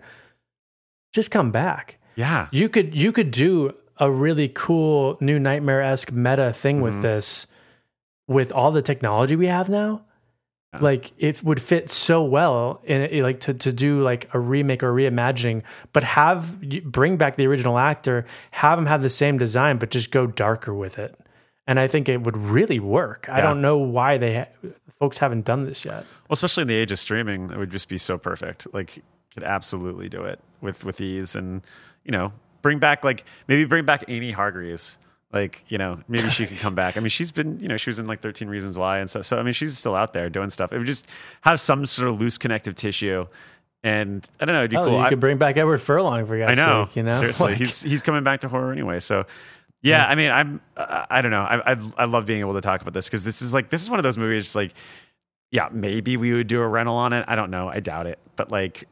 just come back. Yeah, you could you could do a really cool new Nightmare-esque meta thing mm-hmm. with this, with all the technology we have now. Yeah. Like it would fit so well in it, like to to do like a remake or reimagining, but have bring back the original actor, have him have the same design, but just go darker with it. And I think it would really work. Yeah. I don't know why they ha- folks haven't done this yet. Well, especially in the age of streaming, it would just be so perfect. Like, could absolutely do it with with ease, and you know, bring back like maybe bring back Amy Hargreaves Like, you know, maybe she could come back. I mean, she's been, you know, she was in like thirteen Reasons Why and stuff. So, I mean, she's still out there doing stuff. It would just have some sort of loose connective tissue. And I don't know, it'd be oh, cool. You I, could bring back Edward Furlong for God's I know, sake, you know? seriously. Like, he's he's coming back to horror anyway. So, yeah, yeah. I mean, I'm, uh, I don't know. I, I I love being able to talk about this because this is like, this is one of those movies, like, yeah, maybe we would do a rental on it. I don't know. I doubt it. But like,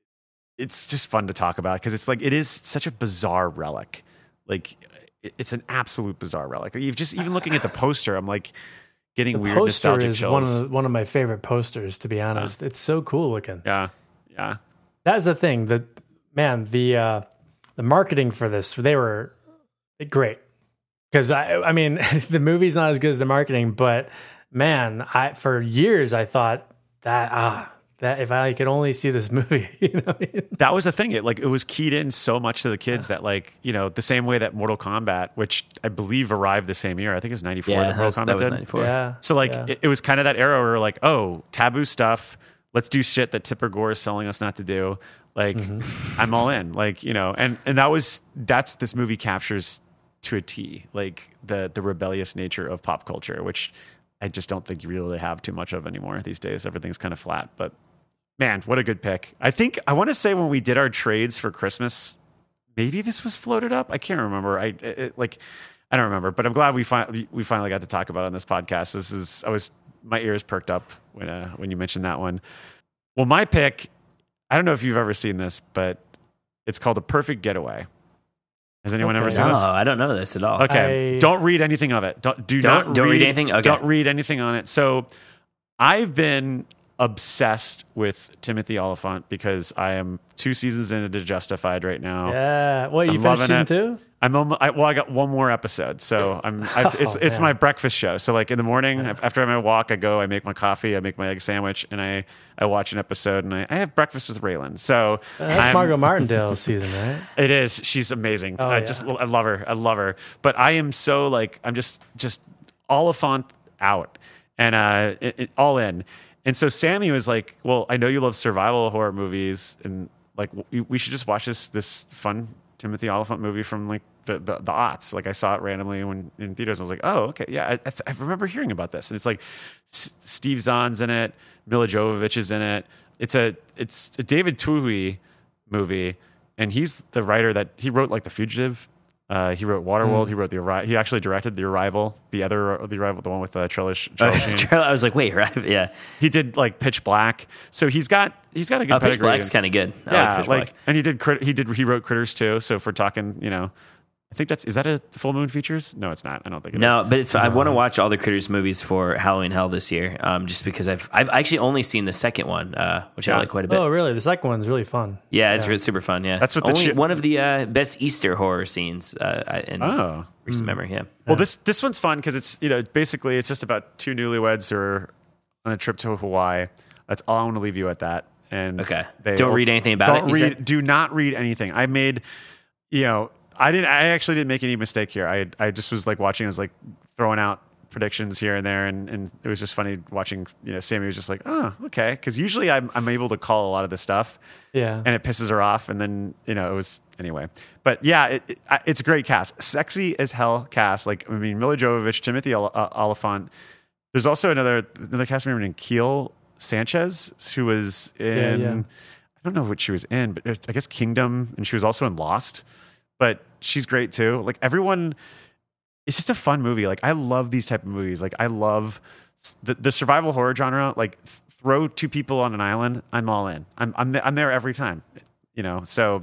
it's just fun to talk about because it's like, it is such a bizarre relic. Like, it, it's an absolute bizarre relic. You've just, even looking at the poster, I'm like getting the weird poster nostalgic is chills. one of the, one of my favorite posters, to be honest. Yeah. It's so cool looking. Yeah. Yeah. That's the thing. The man, the uh, the marketing for this, they were great. Because I, I mean, the movie's not as good as the marketing, but man, I for years I thought that ah, that if I could only see this movie, you know, what I mean? That was the thing. It like it was keyed in so much to the kids yeah. that like you know the same way that Mortal Kombat, which I believe arrived the same year. I think it was ninety-four. Yeah, that Mortal was, Kombat that was did. ninety-four. Yeah. So like yeah. it, it was kind of that era where like, oh, taboo stuff. Let's do shit that Tipper Gore is telling us not to do. Like, mm-hmm. I'm all in. Like, you know, and, and that was, that's, this movie captures to a T, like the, the rebellious nature of pop culture, which I just don't think you really have too much of anymore these days. Everything's kind of flat, but man, what a good pick. I think, I want to say when we did our trades for Christmas, maybe this was floated up. I can't remember. I it, like, I don't remember, but I'm glad we finally, we finally got to talk about it on this podcast. This is, I was, my ears perked up when uh, when you mentioned that one. Well, my pick, I don't know if you've ever seen this, but it's called A Perfect Getaway. Has anyone okay. ever seen no, this? I don't know this at all. Okay, I... don't read anything of it. Don't do don't, not don't read, read anything. Okay. Don't read anything on it. So, I've been obsessed with Timothy Olyphant because I am two seasons into Justified right now. Yeah, well, you I'm finished season it. two? I'm almost, I, well, I got one more episode, so I'm. I've, it's oh, it's man. my breakfast show. So like in the morning, yeah. after my walk, I go, I make my coffee, I make my egg sandwich, and I, I watch an episode, and I, I have breakfast with Raylan. So uh, that's I'm, Margot Martindale's season, right? It is. She's amazing. Oh, I yeah. just I love her. I love her. But I am so like I'm just just Oliphant out and uh, it, it, all in. And so Sammy was like, "Well, I know you love survival horror movies, and like we, we should just watch this this fun Timothy Olyphant movie from like the the, the aughts." Like I saw it randomly when in theaters. I was like, "Oh, okay, yeah." I, I, th- I remember hearing about this, and it's like S- Steve Zahn's in it, Mila Jovovich is in it. It's a it's a David Twohy movie, and he's the writer that he wrote like The Fugitive. Uh, he wrote Waterworld. Mm. He wrote the Arri- He actually directed The Arrival, the other the Arrival, the one with uh, Charlie Sh- Charlie Sheen. I was like, wait, right? Yeah. He did like Pitch Black, so he's got he's got a good oh, pedigree. Pitch Black's kind of good. I yeah, like, Pitch like Black. and he did crit- he did he wrote Critters too. So if we're talking, you know, I think that's is that a Full Moon Features? No, it's not. I don't think it no, is. but it's. I want to watch all the Critters movies for Halloween Hell this year, um, just because I've I've actually only seen the second one, uh, which Yeah. I like quite a bit. Oh, really? The second one's really fun. Yeah, it's Yeah. really super fun. Yeah, That's what the only chi- one of the uh, best Easter horror scenes uh, in Oh. recent memory. Yeah. Well, this this one's fun because it's you know basically it's just about two newlyweds who are on a trip to Hawaii. That's all I want to leave you at that. And Okay. they Don't read anything about don't it, you Read, said? do not read anything. I made, you know, I didn't. I actually didn't make any mistake here. I I just was like watching. I was like throwing out predictions here and there, and, and it was just funny watching. You know, Sammy was just like, oh, okay, because usually I'm I'm able to call a lot of this stuff. Yeah. And it pisses her off, and then you know it was anyway. But yeah, it, it, it's a great cast, sexy as hell cast. Like I mean, Mila Jovovich, Timothy Ol- uh, Olyphant. There's also another another cast member named Keel Sanchez who was in. Yeah, yeah. I don't know what she was in, but I guess Kingdom, and she was also in Lost. But she's great too. Like everyone, it's just a fun movie. Like I love these type of movies. Like I love the, the survival horror genre. Like throw two people on an island, I'm all in. I'm I'm I'm there every time. You know. So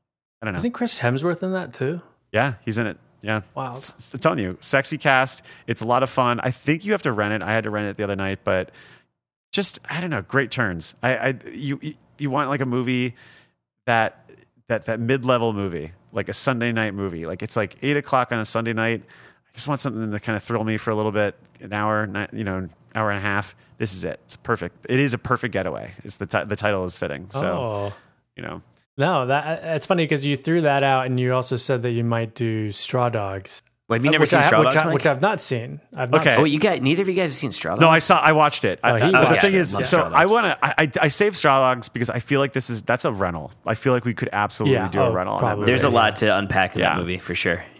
I don't know. Isn't Chris Hemsworth in that too? Yeah, he's in it. Yeah. Wow. S- I'm telling you, sexy cast. It's a lot of fun. I think you have to rent it. I had to rent it the other night, but just I don't know. Great turns. I, I you you want like a movie that that that mid level movie. Like a Sunday night movie. Like it's like eight o'clock on a Sunday night. I just want something to kind of thrill me for a little bit, an hour, you know, hour and a half. This is it. It's perfect. It is a perfect getaway. It's the t- the title is fitting. So, oh. you know, no, that it's funny because you threw that out and you also said that you might do Straw Dogs. Well, have you never which seen I, Straw which, Dogs, I, Mike? which I've not seen. I've not Okay. seen. Oh, you got neither of you guys have seen Straw Dogs? no, I saw. I watched it. Oh, I, he I, the watched thing it. is, Love so Straw I Dogs. want to. I, I I save Straw Dogs because I feel like this is that's a rental. I feel like we could absolutely Yeah. do a Oh, rental. On that probably. movie. There's a Yeah. lot to unpack in Yeah. that movie for sure. Yeah.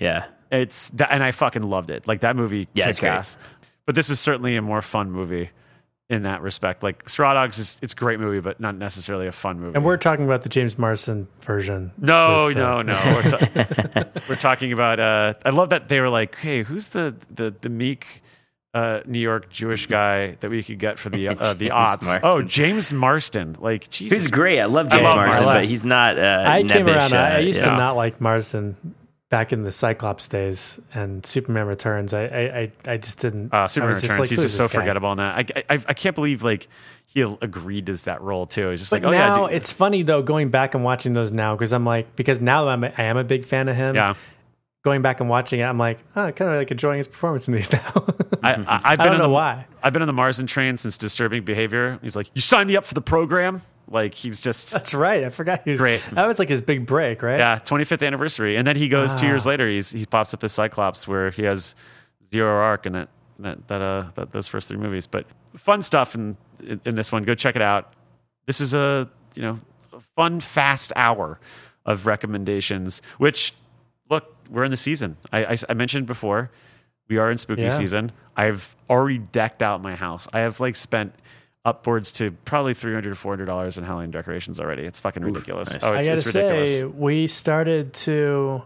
it's that, and I fucking loved it. Like that movie, yeah, kicked ass. But this is certainly a more fun movie in that respect. Like Straw Dogs is it's a great movie, but not necessarily a fun movie. And we're talking about the James Marsden version. No, with, no, uh, no. We're, ta- we're talking about. Uh, I love that they were like, "Hey, who's the the the meek uh, New York Jewish guy that we could get for the uh, the aughts?" Marsden. Oh, James Marsden. Like, Jesus, He's great. I love James love Marsden, Marsden. but he's not. Uh, I came nebbish, around. I, I uh, used yeah. to not like Marsden back in the Cyclops days and Superman Returns. I I, I, I just didn't. Uh, Superman I was Returns. like, He's who just is so this guy? forgettable in that. I, I I can't believe like he agreed to that role too. He's just But like, oh yeah, now dude. it's funny though going back and watching those now because I'm like because now I'm a, I am a big fan of him. Yeah. Going back and watching it, I'm like, oh, kind of like enjoying his performance in these now. I, I, I've been I don't on know the, why. I've been on the Marsden train since Disturbing Behavior. He's like, you signed me up for the program. Like he's just That's right. I forgot he was Great. That was like his big break, right? yeah, twenty-fifth anniversary, and then he goes two Ah. years later. He's he pops up as Cyclops, where he has zero arc in that that that uh that, those first three movies. But fun stuff in, in in this one. Go check it out. This is a you know a fun fast hour of recommendations. Which look, we're in the season. I I, I mentioned before. We are in spooky Yeah. season. I've already decked out my house. I have like spent upwards to probably three hundred to four hundred dollars in Halloween decorations already. It's fucking ridiculous. nice. Oh, it's, I gotta it's ridiculous. say, we started to.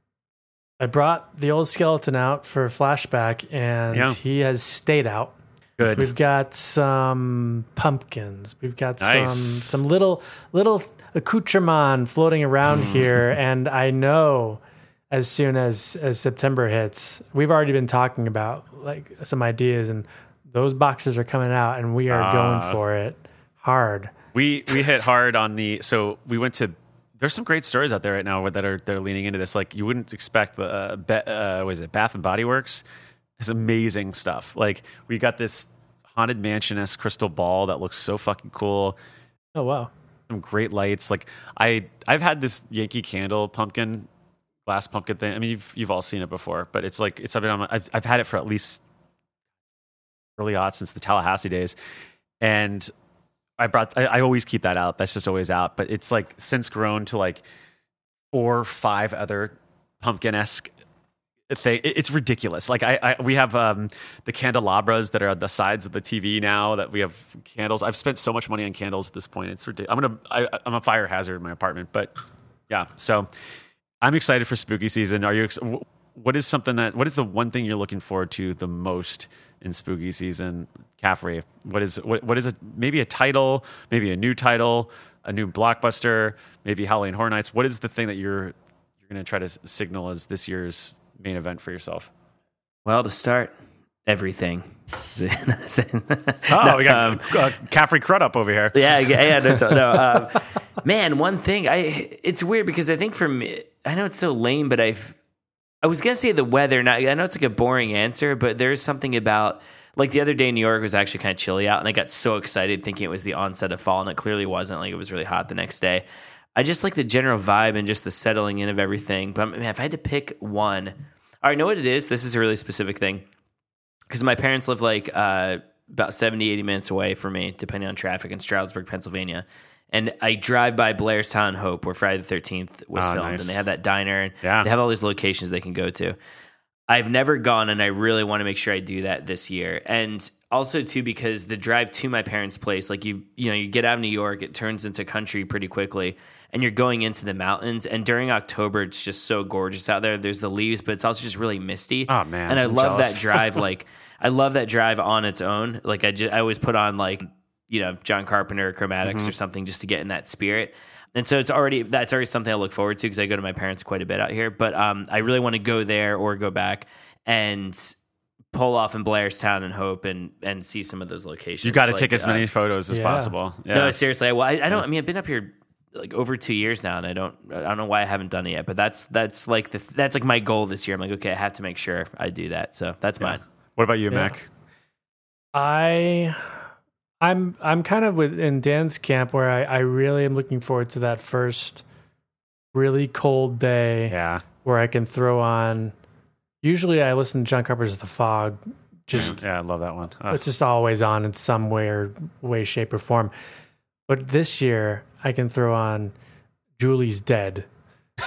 I brought the old skeleton out for a flashback, and Yeah. he has stayed out. Good. We've got some pumpkins. We've got Nice. some some little little accoutrement floating around here, and I know as soon as as September hits, we've already been talking about like some ideas, and those boxes are coming out, and we are Ah. going for it hard. We we hit hard on the so we went to there's some great stories out there right now that are they're leaning into this. Like you wouldn't expect the uh, be, uh what is it Bath and Body Works is amazing stuff. Like we got this haunted mansion-esque crystal ball that looks so fucking cool. Oh wow! Some great lights. Like I I've had this Yankee Candle pumpkin glass pumpkin thing. I mean you've you've all seen it before, but it's like it's something on my, I've I've had it for at least early on since the Tallahassee days, and I brought. I, I always keep that out. That's just always out. But it's like since grown to like four, or five other pumpkin esque thing. It, it's ridiculous. Like I, I we have um, the candelabras that are on the sides of the T V now. That we have candles. I've spent so much money on candles at this point. It's ridiculous. I'm gonna. I, I'm a fire hazard in my apartment. But yeah, so I'm excited for spooky season. Are you? Ex- what is something that? What is the one thing you're looking forward to the most in spooky season? Caffrey, what is what what is it? Maybe a title, maybe a new title, a new blockbuster, maybe Halloween Horror Nights. What is the thing that you're you're going to try to signal as this year's main event for yourself? Well, to start, everything. Oh, no, we got um, uh, Caffrey Crudup over here. Yeah, yeah, no, no. Um, man, one thing I it's weird because I think for me, I know it's so lame, but I've I was gonna say the weather. Not, I know it's like a boring answer, but there's something about. Like the other day, New York was actually kind of chilly out, and I got so excited thinking it was the onset of fall, and it clearly wasn't. Like it was really hot the next day. I just like the general vibe and just the settling in of everything. But man, if I had to pick one, all right, know what it is? This is a really specific thing because my parents live like uh, about seventy, eighty minutes away from me, depending on traffic, in Stroudsburg, Pennsylvania. And I drive by Blairstown Hope, where Friday the thirteenth was oh, filmed, nice. and they have that diner, and yeah. they have all these locations they can go to. I've never gone, and I really want to make sure I do that this year. And also, too, because the drive to my parents' place, like you, you know, you get out of New York, it turns into country pretty quickly, and you're going into the mountains. And during October, it's just so gorgeous out there. There's the leaves, but it's also just really misty. Oh man! And I I'm love jealous. that drive. Like, I love that drive on its own. Like, I just, I always put on like, you know, John Carpenter, Chromatics, Mm-hmm. or something, just to get in that spirit. And so it's already that's already something I look forward to because I go to my parents quite a bit out here. But um, I really want to go there or go back and pull off in Blairstown and Hope and and see some of those locations. You got to like, take as many uh, photos as yeah. possible. Yeah. No, seriously. Well, I, I don't. I mean, I've been up here like over two years now, and I don't. I don't know why I haven't done it yet. But that's that's like the that's like my goal this year. I'm like, okay, I have to make sure I do that. So that's Yeah. mine. What about you, Yeah. Mac? I, I'm I'm kind of with in Dan's camp where I, I really am looking forward to that first really cold day Yeah. where I can throw on. Usually, I listen to John Carpenter's The Fog. Just Yeah, I love that one. Oh. it's just always on in some way or way, shape, or form. But this year, I can throw on Julie's Dead.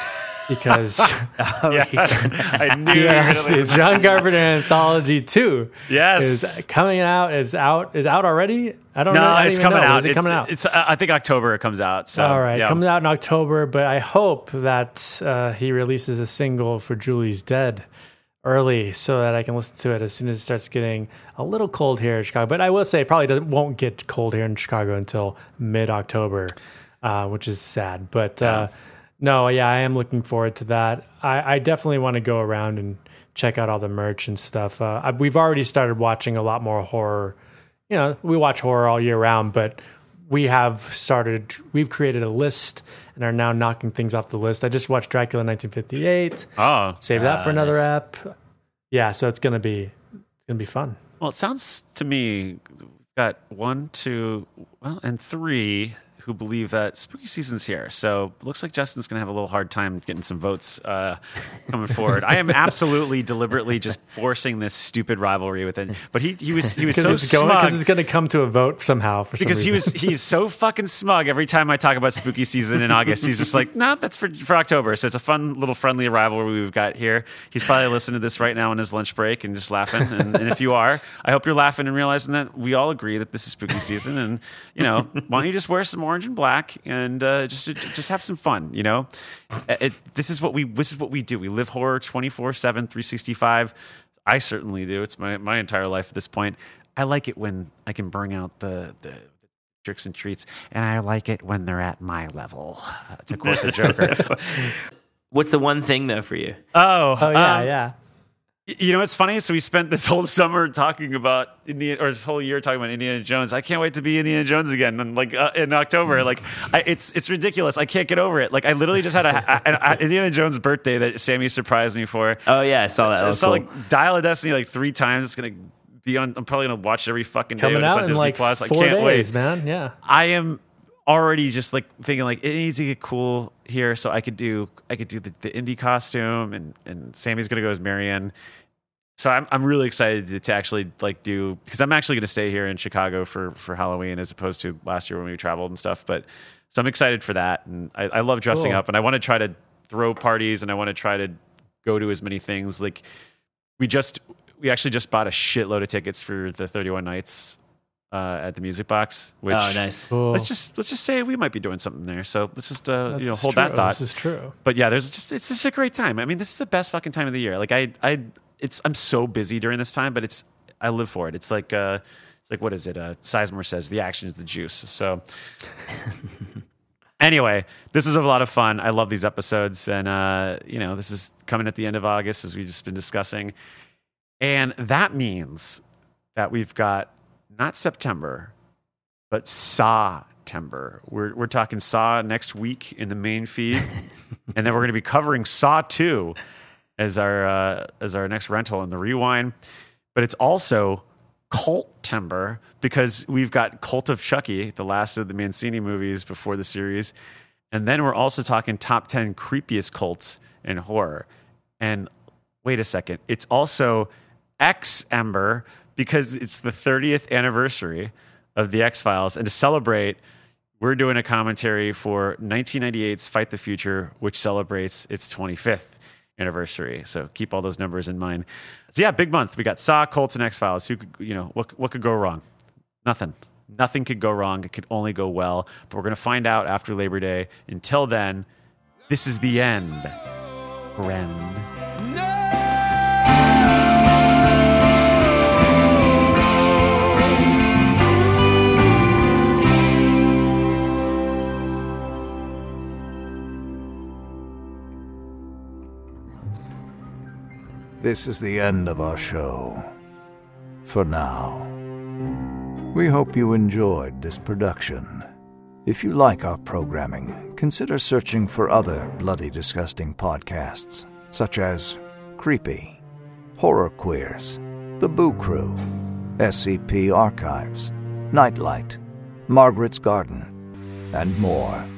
because oh, yes. I knew yeah, you were gonna the John Carpenter Anthology two yes. is coming out. Is out is out already? I don't no, know. I don't it's even coming know. out. Is it it's, coming out? It's uh, I think October it comes out. So all right, yeah. comes out in October. But I hope that uh, he releases a single for Julie's Dead early so that I can listen to it as soon as it starts getting a little cold here in Chicago. But I will say it probably doesn't won't get cold here in Chicago until mid-October, uh, which is sad. But yeah. uh, no, yeah, I am looking forward to that. I, I definitely want to go around and check out all the merch and stuff. Uh, I, we've already started watching a lot more horror. You know, we watch horror all year round, but we have started, we've created a list and are now knocking things off the list. I just watched Dracula nineteen fifty-eight. Oh, save that uh, for another nice. app. Yeah, so it's gonna be it's gonna be fun. Well, it sounds to me we've got one, two, well, and three who believe that spooky season's here. So it looks like Justin's going to have a little hard time getting some votes uh, coming forward. I am absolutely deliberately just forcing this stupid rivalry with it. But he he was he was so it's going, smug because it's going to come to a vote somehow for because some he reason. was he's so fucking smug every time I talk about spooky season in August. He's just like, no, nah, that's for for October. So it's a fun little friendly rivalry we've got here. He's probably listening to this right now on his lunch break and just laughing. And, and if you are, I hope you're laughing and realizing that we all agree that this is spooky season. And you know, why don't you just wear some orange and black and uh, just just have some fun? You know, it, this is what we this is what we do. We live horror twenty-four seven, three sixty-five. I certainly do. It's my my entire life at this point. I like it when I can bring out the the tricks and treats, and I like it when they're at my level. Uh, to quote the Joker. What's the one thing though for you? Oh, oh yeah, um, yeah. You know, it's funny. So we spent this whole summer talking about Indiana, or this whole year talking about Indiana Jones. I can't wait to be Indiana Jones again, and like uh, in October. Like, I, it's it's ridiculous. I can't get over it. Like, I literally just had a, a, a Indiana Jones birthday that Sammy surprised me for. Oh yeah, I saw that. that I was saw cool. like Dial of Destiny like three times. It's gonna be on. I'm probably gonna watch it every fucking day Coming when it's out on in Disney like Plus. I four can't days, wait, man. Yeah, I am already just like thinking like it needs to get cool here, so I could do I could do the, the indie costume, and and Sammy's gonna go as Marianne. So I'm I'm really excited to, to actually like do, because I'm actually going to stay here in Chicago for, for Halloween as opposed to last year when we traveled and stuff. But so I'm excited for that, and I, I love dressing Cool. up, and I want to try to throw parties, and I want to try to go to as many things. Like we just we actually just bought a shitload of tickets for the thirty-one Nights uh, at the Music Box. Which oh, nice. cool. let's just let's just say we might be doing something there. So let's just uh, This you know is hold true. that thought. This is true. But yeah, there's just it's just a great time. I mean, this is the best fucking time of the year. Like I I it's I'm so busy during this time, but it's I live for it. It's like uh it's like what is it? Uh Sizemore says the action is the juice. So anyway, this was a lot of fun. I love these episodes, and uh, you know, this is coming at the end of August as we've just been discussing. And that means that we've got not September, but Saw-tember. We're we're talking Saw next week in the main feed, and then we're going to be covering Saw two as our uh, as our next rental in the Rewind. But it's also Cult-tember, because we've got Cult of Chucky, the last of the Mancini movies before the series, and then we're also talking top ten creepiest cults in horror. And wait a second, it's also X-ember, because it's the thirtieth anniversary of the X-Files, and to celebrate, we're doing a commentary for nineteen ninety-eight's Fight the Future, which celebrates its twenty-fifth anniversary. So keep all those numbers in mind. So yeah, big month. We got Saw, Colts, and X-Files. Who could, you know, what what could go wrong? Nothing. Nothing could go wrong. It could only go well. But we're going to find out after Labor Day. Until then, this is the end. Friend. This is the end of our show. For now. We hope you enjoyed this production. If you like our programming, consider searching for other Bloody Disgusting podcasts, such as Creepy, Horror Queers, The Boo Crew, S C P Archives, Nightlight, Margaret's Garden, and more.